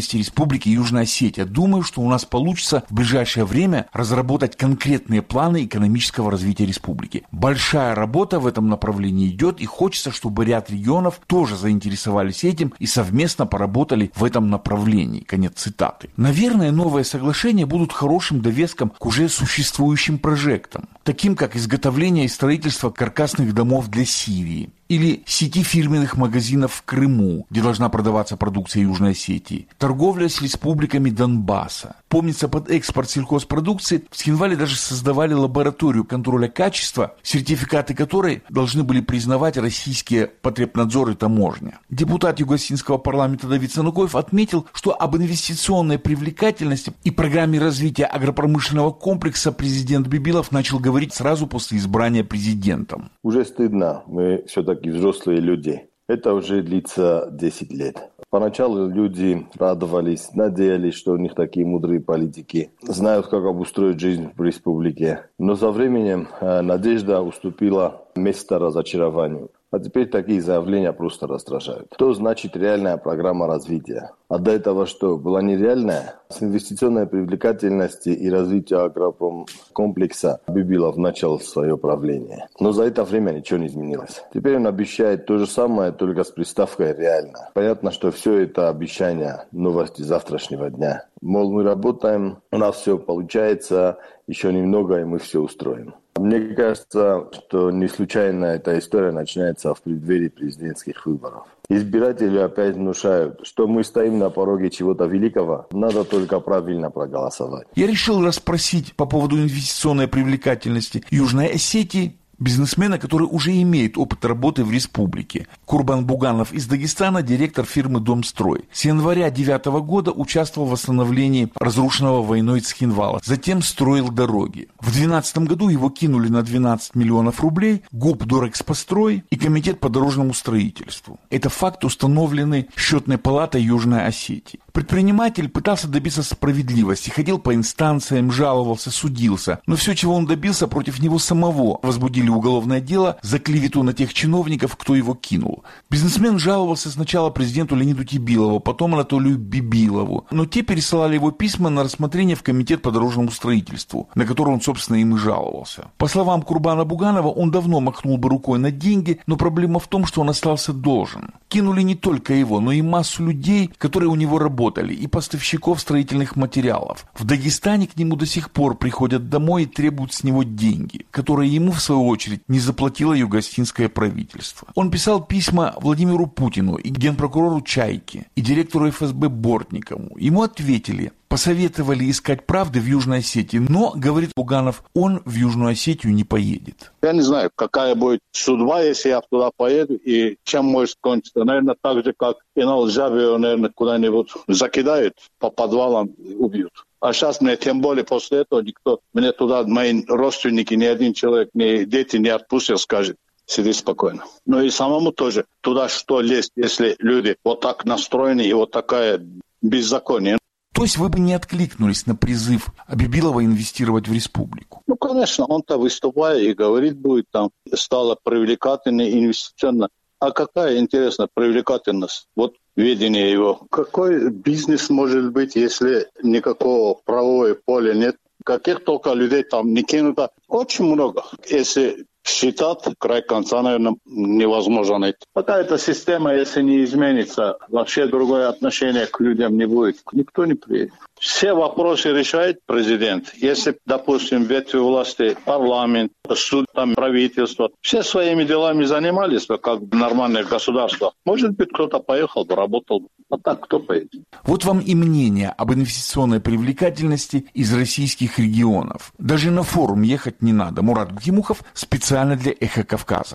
Республики Южная Осетия. Думаю, что у нас получится в ближайшее время разработать конкретные планы экономического развития республики. Большая работа в этом направлении идет, и хочется, чтобы ряд регионов тоже заинтересовались этим и совместно поработали в этом направлении. Конец цитаты. Наверное, новые соглашения будут хорошим довеском к уже существующим проектам, таким как изготовление и строительство каркасных домов для Сирии, или сети фирменных магазинов в Крыму, где должна продаваться продукция Южной Осетии, торговля с республиками Донбасса. Помнится, под экспорт сельхозпродукции в Цхинвале даже создавали лабораторию контроля качества, сертификаты которой должны были признавать российские потребнадзор и таможня. Депутат Юго-Осетинского парламента Давид Санукоев отметил, что об инвестиционной привлекательности и программе развития агропромышленного комплекса президент Бибилов начал говорить сразу после избрания президентом. Уже стыдно, мы все-таки взрослые люди. Это уже длится десять лет. Поначалу люди радовались, надеялись, что у них такие мудрые политики, знают, как обустроить жизнь в республике. Но со временем э, надежда уступила место разочарованию. А теперь такие заявления просто раздражают. Что значит реальная программа развития? А до этого что, была нереальная? С инвестиционной привлекательности и развития агрокомплекса Бибилов начал свое правление. Но за это время ничего не изменилось. Теперь он обещает то же самое, только с приставкой «реально». Понятно, что все это обещания, новости завтрашнего дня. Мол, мы работаем, у нас все получается, еще немного, и мы все устроим. Мне кажется, что не случайно эта история начинается в преддверии президентских выборов. Избиратели опять внушают, что мы стоим на пороге чего-то великого, надо только правильно проголосовать. Я решил расспросить по поводу инвестиционной привлекательности Южной Осетии бизнесмена, который уже имеет опыт работы в республике. Курбан Буганов из Дагестана, директор фирмы «Домстрой». С января две тысячи девятого года участвовал в восстановлении разрушенного войной Цхинвала. Затем строил дороги. В две тысячи двенадцатом году его кинули на двенадцать миллионов рублей ГУП «Дорэкспострой» и Комитет по дорожному строительству. Это факт, установленный Счетной палатой Южной Осетии. Предприниматель пытался добиться справедливости, ходил по инстанциям, жаловался, судился. Но все, чего он добился, против него самого возбудили уголовное дело за клевету на тех чиновников, кто его кинул. Бизнесмен жаловался сначала президенту Леониду Тибилову, потом Анатолию Бибилову. Но те пересылали его письма на рассмотрение в Комитет по дорожному строительству, на который он, собственно, им и жаловался. По словам Курбана Буганова, он давно махнул бы рукой на деньги, но проблема в том, что он остался должен. Кинули не только его, но и массу людей, которые у него работали, и поставщиков строительных материалов. В Дагестане к нему до сих пор приходят домой и требуют с него деньги, которые ему, в свою очередь, не заплатило юго-осетинское правительство. Он писал письма Владимиру Путину и генпрокурору Чайке, и директору эф эс бэ Бортникову. Ему ответили, посоветовали искать правды в Южной Осетии, но, говорит Буганов, он в Южную Осетию не поедет. Я не знаю, какая будет судьба, если я туда поеду, и чем может кончиться. Наверное, так же, как и на Алджабе, наверное, куда-нибудь закидают по подвалам и убьют. А сейчас мне, тем более после этого, никто, мне туда, мои родственники, ни один человек, ни дети не отпустят, скажет, сиди спокойно. Ну и самому тоже туда что лезть, если люди вот так настроены и вот такая беззаконие. То есть вы бы не откликнулись на призыв Бибилова инвестировать в республику? Ну, конечно, он-то выступает и говорит будет там, стало привлекательно инвестиционно. А какая, интересная привлекательность? Вот видение его. Какой бизнес может быть, если никакого правового поля нет? Каких только людей там не кинуто? Очень много. Если считать, край конца, наверное, невозможно найти. Какая-то система, если не изменится, вообще другое отношение к людям не будет. Никто не приедет. Все вопросы решает президент. Если, допустим, ветви власти, парламент, суд, там, правительство, все своими делами занимались, как нормальное государство. Может быть, кто-то поехал, работал. А так кто поедет? Вот вам и мнение об инвестиционной привлекательности из российских регионов. Даже на форум ехать не надо. Мурат Гухимухов специально для «Эхо Кавказа».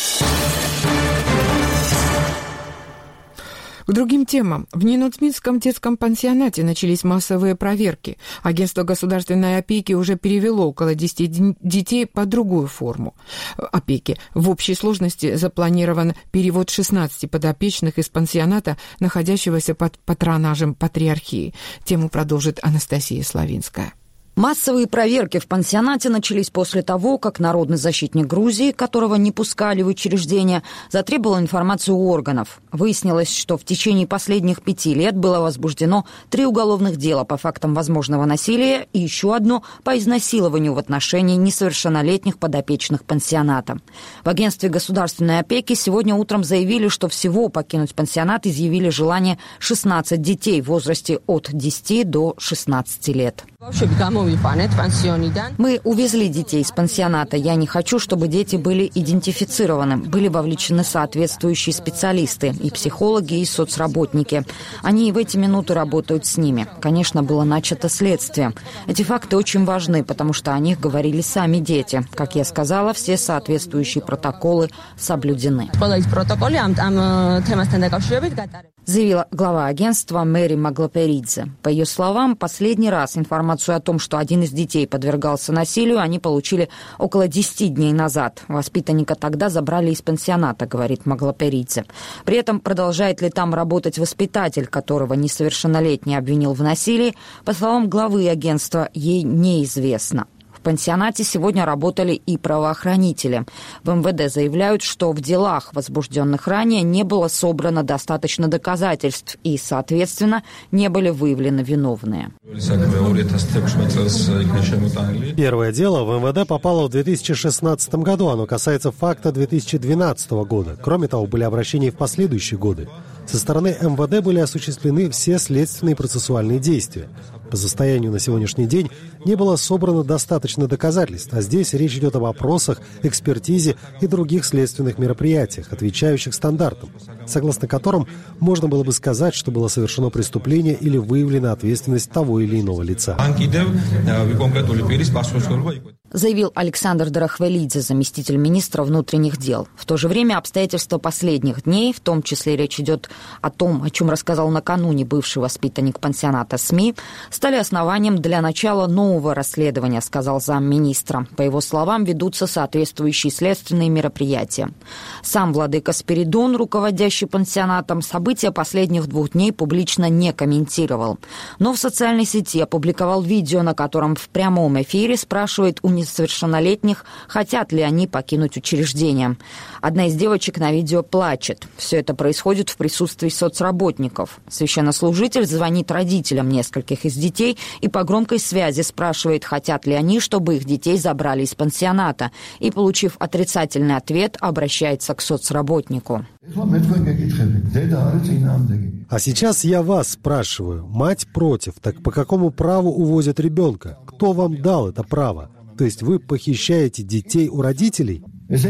К другим темам. В Ненуцминском детском пансионате начались массовые проверки. Агентство государственной опеки уже перевело около десяти детей под другую форму опеки. В общей сложности запланирован перевод шестнадцати подопечных из пансионата, находящегося под патронажем патриархии. Тему продолжит Анастасия Славинская. Массовые проверки в пансионате начались после того, как народный защитник Грузии, которого не пускали в учреждение, затребовал информацию у органов. Выяснилось, что в течение последних пяти лет было возбуждено три уголовных дела по фактам возможного насилия и еще одно по изнасилованию в отношении несовершеннолетних подопечных пансионата. В агентстве государственной опеки сегодня утром заявили, что всего покинуть пансионат изъявили желание шестнадцать детей в возрасте от десяти до шестнадцати лет. Мы увезли детей из пансионата. Я не хочу, чтобы дети были идентифицированы. Были вовлечены соответствующие специалисты, и психологи, и соцработники. Они и в эти минуты работают с ними. Конечно, было начато следствие. Эти факты очень важны, потому что о них говорили сами дети. Как я сказала, все соответствующие протоколы соблюдены. Заявила глава агентства Мэри Маглоперидзе. По ее словам, последний раз информацию о том, что один из детей подвергался насилию, они получили около десяти дней назад. Воспитанника тогда забрали из пансионата, говорит Маглоперидзе. При этом продолжает ли там работать воспитатель, которого несовершеннолетний обвинил в насилии, по словам главы агентства, ей неизвестно. В пансионате сегодня работали и правоохранители. В эм вэ дэ заявляют, что в делах, возбужденных ранее, не было собрано достаточно доказательств и, соответственно, не были выявлены виновные. Первое дело в эм вэ дэ попало в две тысячи шестнадцатом году. Оно касается факта две тысячи двенадцатого года. Кроме того, были обращения и в последующие годы. Со стороны эм вэ дэ были осуществлены все следственные и процессуальные действия. По состоянию на сегодняшний день не было собрано достаточно доказательств, а здесь речь идет об опросах, экспертизе и других следственных мероприятиях, отвечающих стандартам, согласно которым можно было бы сказать, что было совершено преступление или выявлена ответственность того или иного лица. Заявил Александр Дарахвелидзе, заместитель министра внутренних дел. В то же время обстоятельства последних дней, в том числе речь идет о том, о чем рассказал накануне бывший воспитанник пансионата СМИ, стали основанием для начала нового расследования, сказал замминистра. По его словам, ведутся соответствующие следственные мероприятия. Сам владыка Спиридон, руководящий пансионатом, события последних двух дней публично не комментировал. Но в социальной сети опубликовал видео, на котором в прямом эфире спрашивает у несовершеннолетних, хотят ли они покинуть учреждение. Одна из девочек на видео плачет. Все это происходит в присутствии соцработников. Священнослужитель звонит родителям нескольких из детей и по громкой связи спрашивает, хотят ли они, чтобы их детей забрали из пансионата. И, получив отрицательный ответ, обращается к соцработнику. А сейчас я вас спрашиваю. Мать против. Так по какому праву увозят ребенка? Кто вам дал это право? То есть вы похищаете детей у родителей?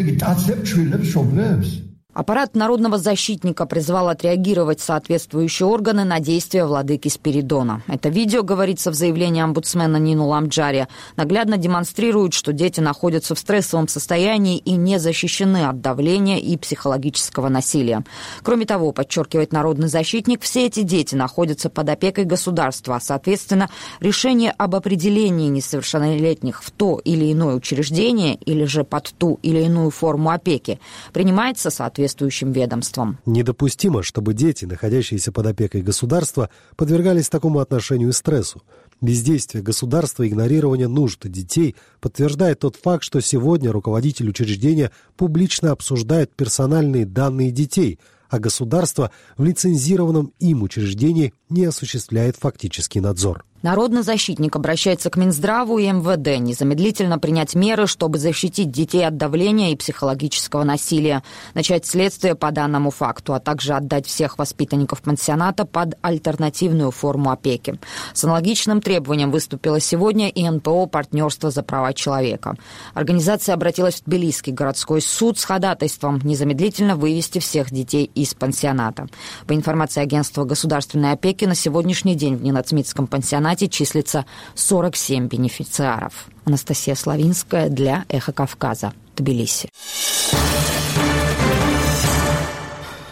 Аппарат народного защитника призвал отреагировать соответствующие органы на действия владыки Спиридона. Это видео, говорится в заявлении омбудсмена Нину Ламджари, наглядно демонстрирует, что дети находятся в стрессовом состоянии и не защищены от давления и психологического насилия. Кроме того, подчеркивает народный защитник, все эти дети находятся под опекой государства, а, соответственно, решение об определении несовершеннолетних в то или иное учреждение или же под ту или иную форму опеки принимается соответственно соответствующим ведомствам. Недопустимо, чтобы дети, находящиеся под опекой государства, подвергались такому отношению и стрессу. Бездействие государства и игнорирование нужд детей подтверждает тот факт, что сегодня руководитель учреждения публично обсуждает персональные данные детей, а государство в лицензированном им учреждении не осуществляет фактический надзор. Народный защитник обращается к Минздраву и эм вэ дэ незамедлительно принять меры, чтобы защитить детей от давления и психологического насилия, начать следствие по данному факту, а также отдать всех воспитанников пансионата под альтернативную форму опеки. С аналогичным требованием выступила сегодня и эн пэ о «Партнерство за права человека». Организация обратилась в Тбилисский городской суд с ходатайством незамедлительно вывести всех детей из пансионата. По информации агентства государственной опеки, на сегодняшний день в Ненацмитском пансионате числится сорок семь бенефициаров. Анастасия Славинская для «Эхо Кавказа», Тбилиси.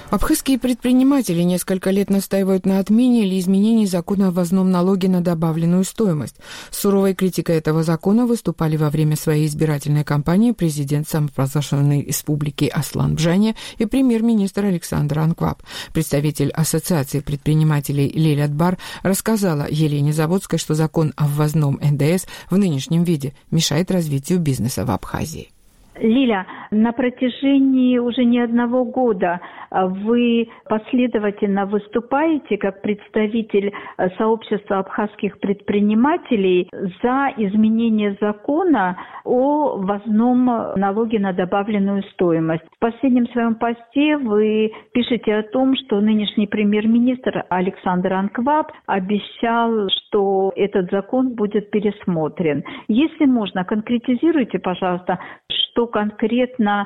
Абхазские предприниматели несколько лет настаивают на отмене или изменении закона о ввозном налоге на добавленную стоимость. С суровой критикой этого закона выступали во время своей избирательной кампании президент самопровозглашенной республики Аслан Бжания и премьер-министр Александр Анкваб. Представитель Ассоциации предпринимателей Лиля Дбар рассказала Елене Заводской, что закон о ввозном эн дэ эс в нынешнем виде мешает развитию бизнеса в Абхазии. Лиля, на протяжении уже не одного года вы последовательно выступаете как представитель сообщества абхазских предпринимателей за изменение закона о ввозном налоге на добавленную стоимость. В последнем своем посте вы пишете о том, что нынешний премьер-министр Александр Анкваб обещал, что этот закон будет пересмотрен. Если можно, конкретизируйте, пожалуйста, что конкретно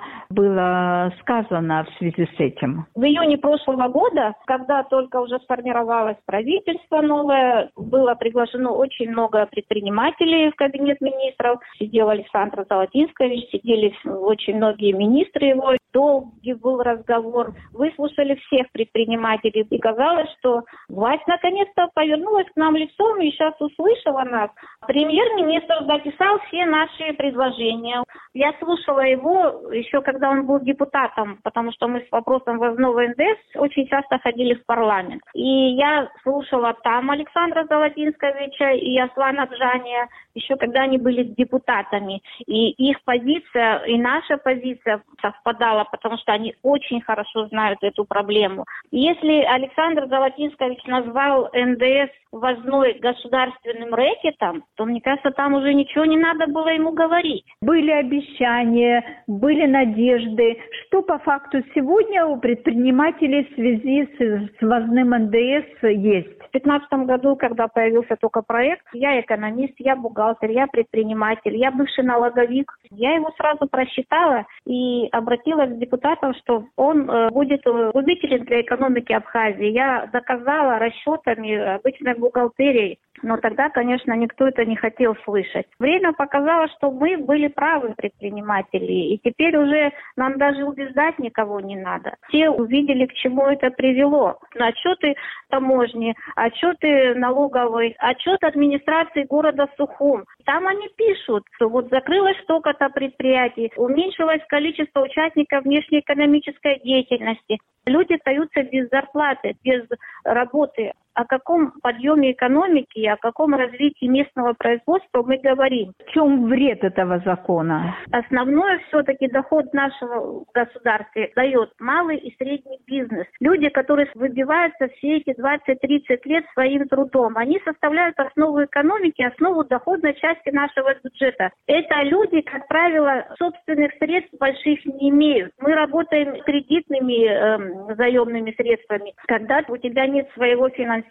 было сказано в связи с этим? В июне прошлого года, когда только уже сформировалось правительство новое, было приглашено очень много предпринимателей в кабинет министров. Сидел Александр Золотинскович, сидели очень многие министры его. Долгий был разговор. Выслушали всех предпринимателей. И казалось, что власть наконец-то повернулась к нам лицом и сейчас услышала нас. Премьер-министр записал все наши предложения. Я слушала его еще когда он был депутатом, потому что мы с вопросом ввозного эн дэ эс очень часто ходили в парламент. И я слушала там Александра Золотинсковича и Аслана Бжания, еще когда они были депутатами. И их позиция, и наша позиция совпадала, потому что они очень хорошо знают эту проблему. И если Александр Золотинскович назвал эн дэ эс ввозной государственным рэкетом, то, мне кажется, там уже ничего не надо было ему говорить. Были обещания, были надежды. Что по факту сегодня у предпринимателей в связи с, с ввозным эн дэ эс есть? В две тысячи пятнадцатом году, когда появился только проект, я экономист, я бухгалтер, я предприниматель, я бывший налоговик. Я его сразу просчитала и обратилась к депутатам, что он э, будет губителен для экономики Абхазии. Я доказала расчетами, обычной бухгалтерией. Но тогда, конечно, никто это не хотел слышать. Время показало, что мы были правы, предприниматели, и теперь уже нам даже убеждать никого не надо. Все увидели, к чему это привело. Отчеты таможни, отчеты налоговой, отчет администрации города Сухум. Там они пишут, что вот закрылось столько-то предприятий, уменьшилось количество участников внешнеэкономической деятельности. Люди остаются без зарплаты, без работы. О каком подъеме экономики и о каком развитии местного производства мы говорим? В чем вред этого закона? Основное все-таки доход нашего государства дает малый и средний бизнес. Люди, которые выбиваются все эти двадцать-тридцать лет своим трудом, они составляют основу экономики, основу доходной части нашего бюджета. Это люди, как правило, собственных средств больших не имеют. Мы работаем кредитными э, заемными средствами. Когда у тебя нет своего финансирования,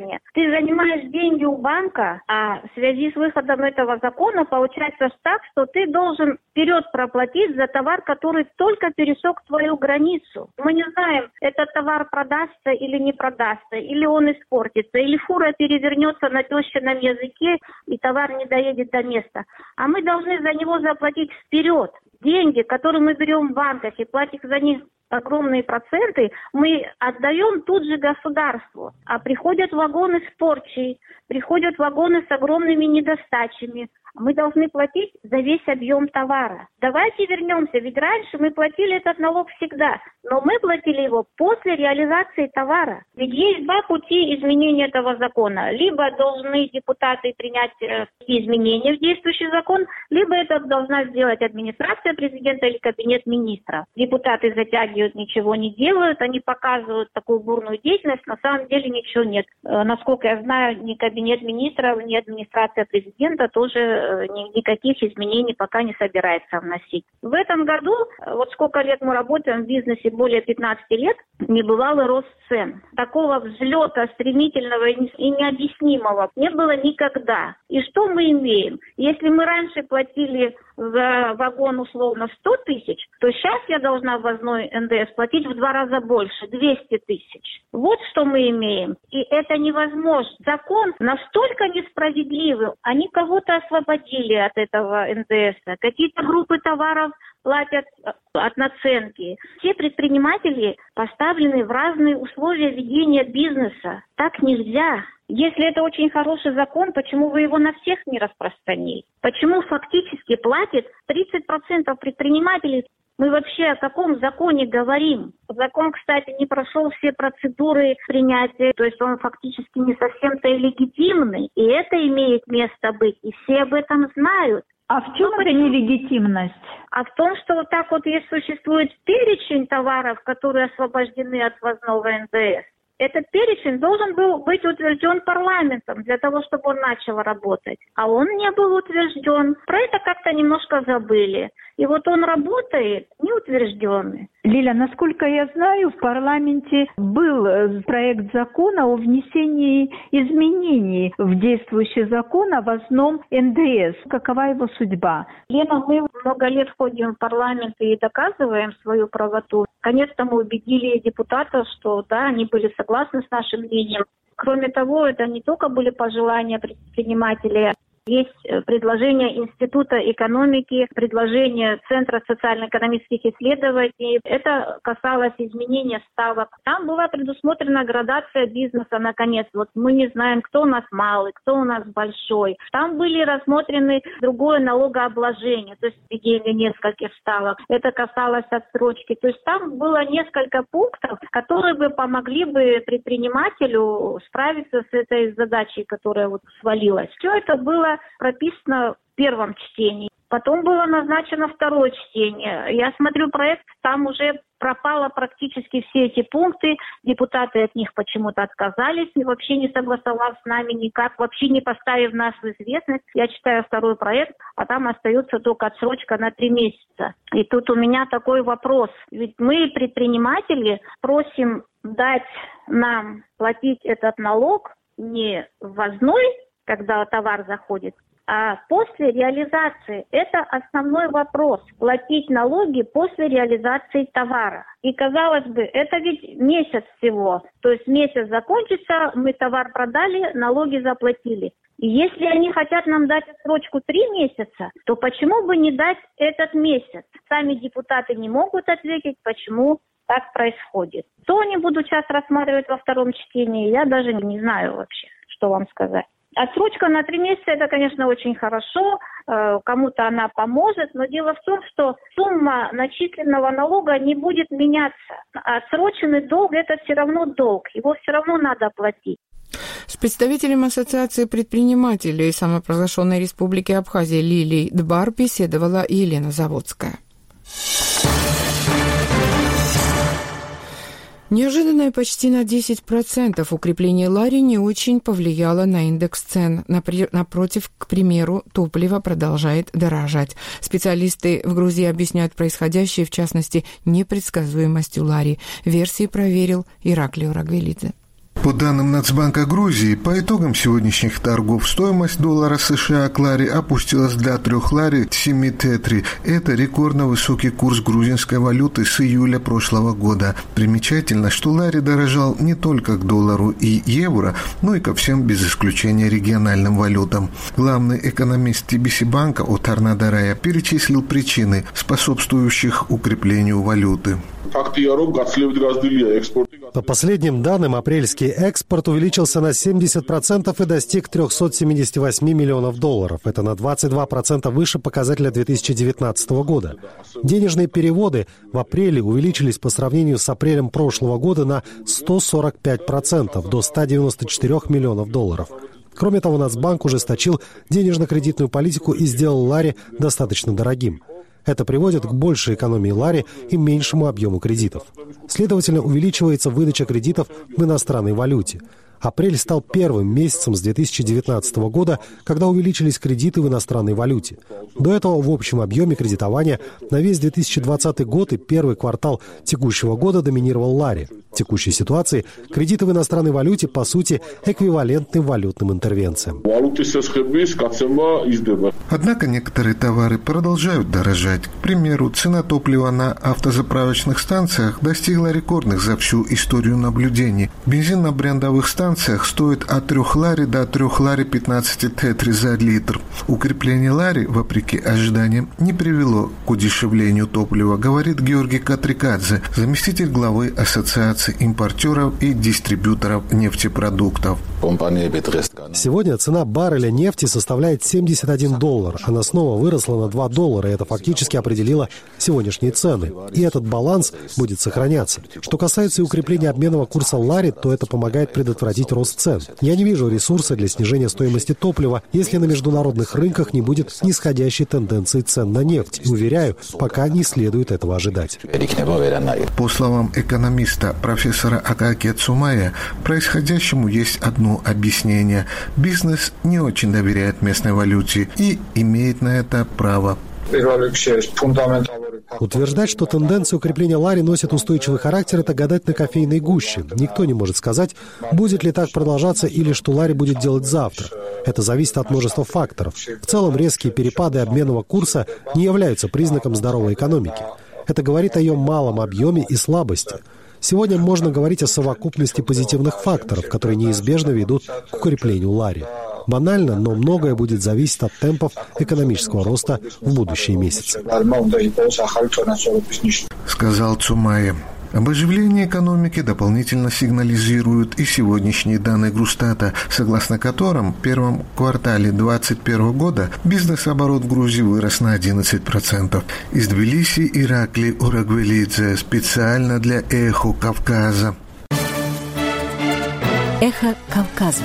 ты занимаешь деньги у банка, а в связи с выходом этого закона получается так, что ты должен вперед проплатить за товар, который только пересек твою границу. Мы не знаем, этот товар продастся или не продастся, или он испортится, или фура перевернется на тещином языке, и товар не доедет до места. А мы должны за него заплатить вперед. Деньги, которые мы берем в банках и платим за них огромные проценты, мы отдаем тут же государству. А приходят вагоны с порчей, приходят вагоны с огромными недостачами. Мы должны платить за весь объем товара. Давайте вернемся, ведь раньше мы платили этот налог всегда, но мы платили его после реализации товара. Ведь есть два пути изменения этого закона. Либо должны депутаты принять э, изменения в действующий закон, либо это должна сделать администрация президента или кабинет министров. Депутаты затягивают, ничего не делают, они показывают такую бурную деятельность, на самом деле ничего нет. Э, насколько я знаю, ни кабинет министров, ни администрация президента тоже никаких изменений пока не собирается вносить. В этом году, вот сколько лет мы работаем в бизнесе, более пятнадцати лет, небывалый рост цен. Такого взлета стремительного и необъяснимого не было никогда. И что мы имеем? Если мы раньше платили за вагон условно сто тысяч, то сейчас я должна ввозной эн дэ эс платить в два раза больше, двести тысяч. Вот что мы имеем. И это невозможно. Закон настолько несправедливый. Они кого-то освободили от этого эн дэ эс. Какие-то группы товаров платят от наценки. Все предприниматели поставлены в разные условия ведения бизнеса. Так нельзя. Если это очень хороший закон, почему вы его на всех не распространили? Почему фактически платит тридцать процентов предпринимателей? Мы вообще о каком законе говорим? Закон, кстати, не прошел все процедуры принятия, то есть он фактически не совсем-то и легитимный, и это имеет место быть, и все об этом знают. А в чем эта нелегитимность? А в том, что вот так вот есть существует перечень товаров, которые освобождены от ввозного эн дэ эс. Этот перечень должен был быть утвержден парламентом для того, чтобы он начал работать. А он не был утвержден. Про это как-то немножко забыли. И вот он работает неутвержденный. Лиля, насколько я знаю, в парламенте был проект закона о внесении изменений в действующий закон о ввозном эн дэ эс. Какова его судьба? Лена, мы много лет ходим в парламент и доказываем свою правоту. Наконец-то мы убедили депутатов, что да, они были согласны с нашим мнением. Кроме того, это не только были пожелания предпринимателей. Есть предложение Института экономики, предложение Центра социально-экономических исследований. Это касалось изменения ставок. Там была предусмотрена градация бизнеса, наконец. Вот мы не знаем, кто у нас малый, кто у нас большой. Там были рассмотрены другое налогообложение, то есть введение нескольких ставок. Это касалось отсрочки. То есть там было несколько пунктов, которые бы помогли бы предпринимателю справиться с этой задачей, которая вот свалилась. Все это было прописано в первом чтении. Потом было назначено второе чтение. Я смотрю проект, там уже пропало практически все эти пункты. Депутаты от них почему-то отказались, вообще не согласовав с нами никак, вообще не поставив нас в известность. Я читаю второй проект, а там остается только отсрочка на три месяца. И тут у меня такой вопрос. Ведь мы, предприниматели, просим дать нам платить этот налог не ввозной, когда товар заходит, а после реализации. Это основной вопрос. Платить налоги после реализации товара. И, казалось бы, это ведь месяц всего. То есть месяц закончится, мы товар продали, налоги заплатили. И если они хотят нам дать отсрочку три месяца, то почему бы не дать этот месяц? Сами депутаты не могут ответить, почему так происходит. То они будут сейчас рассматривать во втором чтении, я даже не знаю вообще, что вам сказать. Отсрочка на три месяца, это, конечно, очень хорошо, э, кому-то она поможет, но дело в том, что сумма начисленного налога не будет меняться. Отсроченный долг – это все равно долг, его все равно надо оплатить. С представителем Ассоциации предпринимателей самопровозглашенной Республики Абхазия Лилией Дбар беседовала Елена Заводская. Неожиданное почти на десять процентов укрепление лари не очень повлияло на индекс цен. Напротив, к примеру, топливо продолжает дорожать. Специалисты в Грузии объясняют происходящее, в частности, непредсказуемостью лари. Версии проверил Ираклио Рагвелидзе. По данным Нацбанка Грузии, по итогам сегодняшних торгов стоимость доллара США к лари опустилась до трех лари семь тетри. Это рекордно высокий курс грузинской валюты с июля прошлого года. Примечательно, что лари дорожал не только к доллару и евро, но и ко всем без исключения региональным валютам. Главный экономист ти би си банка Отар Надарая перечислил причины, способствующих укреплению валюты. По последним данным, апрельский экспорт увеличился на семьдесят процентов и достиг триста семьдесят восемь миллионов долларов. Это на двадцать два процента выше показателя две тысячи девятнадцатого года. Денежные переводы в апреле увеличились по сравнению с апрелем прошлого года на сто сорок пять процентов, до ста девяноста четырёх миллионов долларов. Кроме того, Нацбанк ужесточил денежно-кредитную политику и сделал лари достаточно дорогим. Это приводит к большей экономии лари и меньшему объему кредитов. Следовательно, увеличивается выдача кредитов в иностранной валюте. Апрель стал первым месяцем с две тысячи девятнадцатого года, когда увеличились кредиты в иностранной валюте. До этого в общем объеме кредитования на весь две тысячи двадцатый год и первый квартал текущего года доминировал лари. В текущей ситуации кредиты в иностранной валюте, по сути, эквивалентны валютным интервенциям. Однако некоторые товары продолжают дорожать. К примеру, цена топлива на автозаправочных станциях достигла рекордных за всю историю наблюдений. Бензин на брендовых станциях стоит от трех лари до трех лари пятнадцати тетри за литр. Укрепление лари, вопреки ожиданиям, не привело к удешевлению топлива, говорит Георгий Катрикадзе, заместитель главы Ассоциации импортеров и дистрибьюторов нефтепродуктов. Сегодня цена барреля нефти составляет семьдесят один доллар. Она снова выросла на два доллара, и это фактически определило сегодняшние цены. И этот баланс будет сохраняться. Что касается укрепления обменного курса лари, то это помогает предотвратить рост цен. Я не вижу ресурса для снижения стоимости топлива, если на международных рынках не будет нисходящей тенденции цен на нефть. И, уверяю, пока не следует этого ожидать. По словам экономиста профессора Акакия Цумая, происходящему есть одно объяснение. Бизнес не очень доверяет местной валюте и имеет на это право. Утверждать, что тенденция укрепления лари носит устойчивый характер, это гадать на кофейной гуще. Никто не может сказать, будет ли так продолжаться или что лари будет делать завтра. Это зависит от множества факторов. В целом, резкие перепады обменного курса не являются признаком здоровой экономики. Это говорит о ее малом объеме и слабости. Сегодня можно говорить о совокупности позитивных факторов, которые неизбежно ведут к укреплению лари. Банально, но многое будет зависеть от темпов экономического роста в будущие месяцы. Сказал Цумая. Об оживлении экономики дополнительно сигнализируют и сегодняшние данные Грустата, согласно которым в первом квартале две тысячи двадцать первого года бизнес-оборот в Грузии вырос на одиннадцать процентов. Из Тбилиси Иракли Урагвелидзе специально для «Эхо Кавказа». «Эхо Кавказа».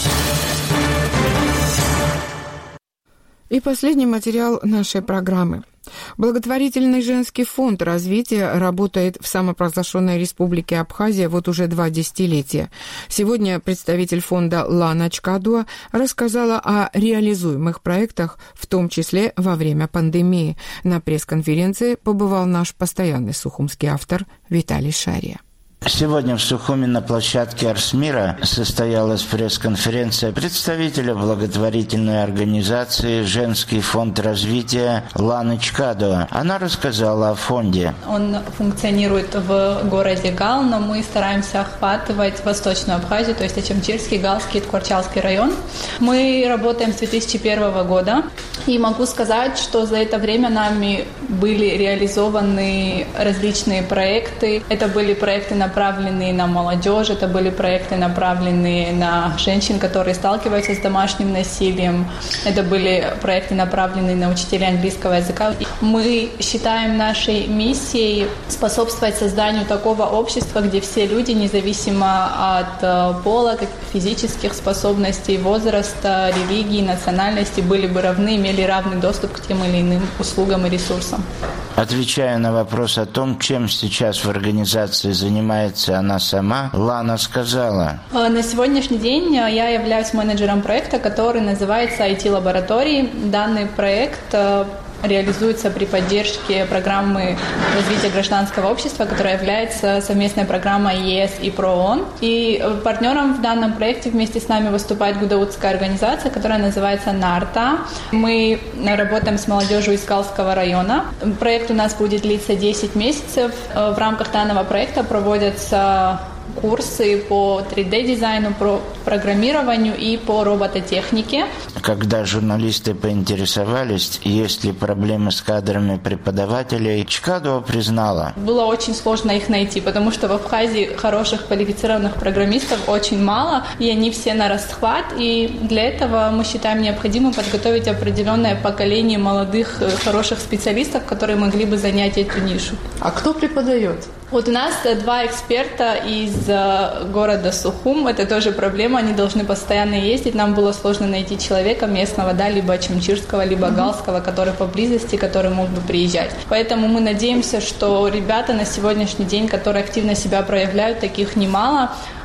И последний материал нашей программы. Благотворительный женский фонд развития работает в самопровозглашенной республике Абхазия вот уже два десятилетия. Сегодня представитель фонда Лана Чкадуа рассказала о реализуемых проектах, в том числе во время пандемии. На пресс-конференции побывал наш постоянный сухумский автор Виталий Шария. Сегодня в Сухуми на площадке Арсмира состоялась пресс-конференция представителя благотворительной организации «Женский фонд развития» Ланы Чкадуа. Она рассказала о фонде. Он функционирует в городе Гал, но мы стараемся охватывать Восточную Абхазию, то есть Ачамчирский, Галский и Ткварчалский район. Мы работаем с две тысячи первого года, и могу сказать, что за это время нами были реализованы различные проекты. Это были проекты на направленные на молодежь, это были проекты, направленные на женщин, которые сталкиваются с домашним насилием, это были проекты, направленные на учителей английского языка. Мы считаем нашей миссией способствовать созданию такого общества, где все люди, независимо от пола, физических способностей, возраста, религии, национальности, были бы равны, имели равный доступ к тем или иным услугам и ресурсам. Отвечая на вопрос о том, чем сейчас в организации занимается она сама, Лана сказала: на сегодняшний день я являюсь менеджером проекта, который называется ай ти-лаборатории. Данный проект реализуется при поддержке программы развития гражданского общества, которая является совместной программой ЕС и ПРООН. И партнером в данном проекте вместе с нами выступает гудаутская организация, которая называется НАРТА. Мы работаем с молодежью из Галского района. Проект у нас будет длиться десять месяцев. В рамках данного проекта проводятся курсы по три дэ-дизайну, по программированию и по робототехнике. Когда журналисты поинтересовались, есть ли проблемы с кадрами преподавателей, Чкадуа признала: было очень сложно их найти, потому что в Абхазии хороших квалифицированных программистов очень мало, и они все на расхват, и для этого мы считаем необходимым подготовить определенное поколение молодых хороших специалистов, которые могли бы занять эту нишу. А кто преподает? Вот у нас два эксперта из города Сухум. Это тоже проблема, они должны постоянно ездить. Нам было сложно найти человека местного, да, либо ачамчирского, либо mm-hmm. галского, который поблизости, который мог бы приезжать. Поэтому мы надеемся, что ребята на сегодняшний день, которые активно себя проявляют, таких немало,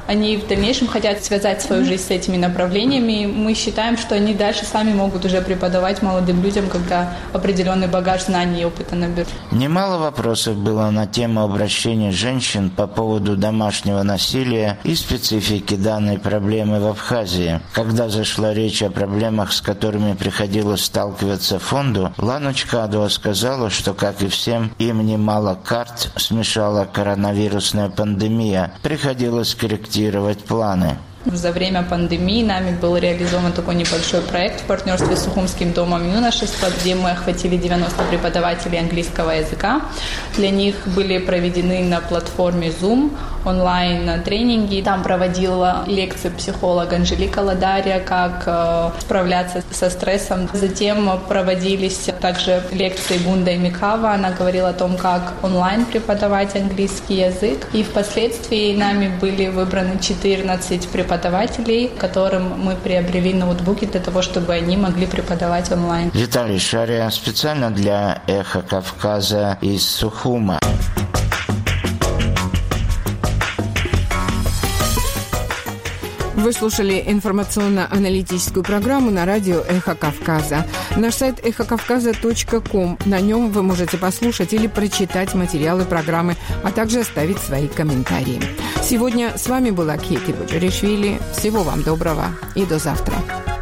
они в дальнейшем хотят связать свою жизнь с этими направлениями. Мы считаем, что они дальше сами могут уже преподавать молодым людям, когда определенный багаж знаний и опыта наберут. Немало вопросов было на тему обращения женщин по поводу домашнего насилия и специфики данной проблемы в Абхазии. Когда зашла речь о проблемах, с которыми приходилось сталкиваться фонду, Лана Чкадова сказала, что, как и всем, им немало карт смешала коронавирусная пандемия. Приходилось корректировать планы. За время пандемии нами был реализован такой небольшой проект в партнерстве с Сухумским домом юношества, где мы охватили девяносто преподавателей английского языка. Для них были проведены на платформе Zoom онлайн-тренинги. Там проводила лекции психолог Анжелика Ладария, как э, справляться со стрессом. Затем проводились также лекции Гунда Микава. Она говорила о том, как онлайн преподавать английский язык. И впоследствии нами были выбраны четырнадцать преподавателей, которым мы приобрели ноутбуки для того, чтобы они могли преподавать онлайн. Виталий Шария специально для «Эхо Кавказа» из Сухума. Вы слушали информационно-аналитическую программу на радио «Эхо Кавказа». Наш сайт эхо кавказа точка ком. На нем вы можете послушать или прочитать материалы программы, а также оставить свои комментарии. Сегодня с вами была Кети Боджаришвили. Всего вам доброго и до завтра.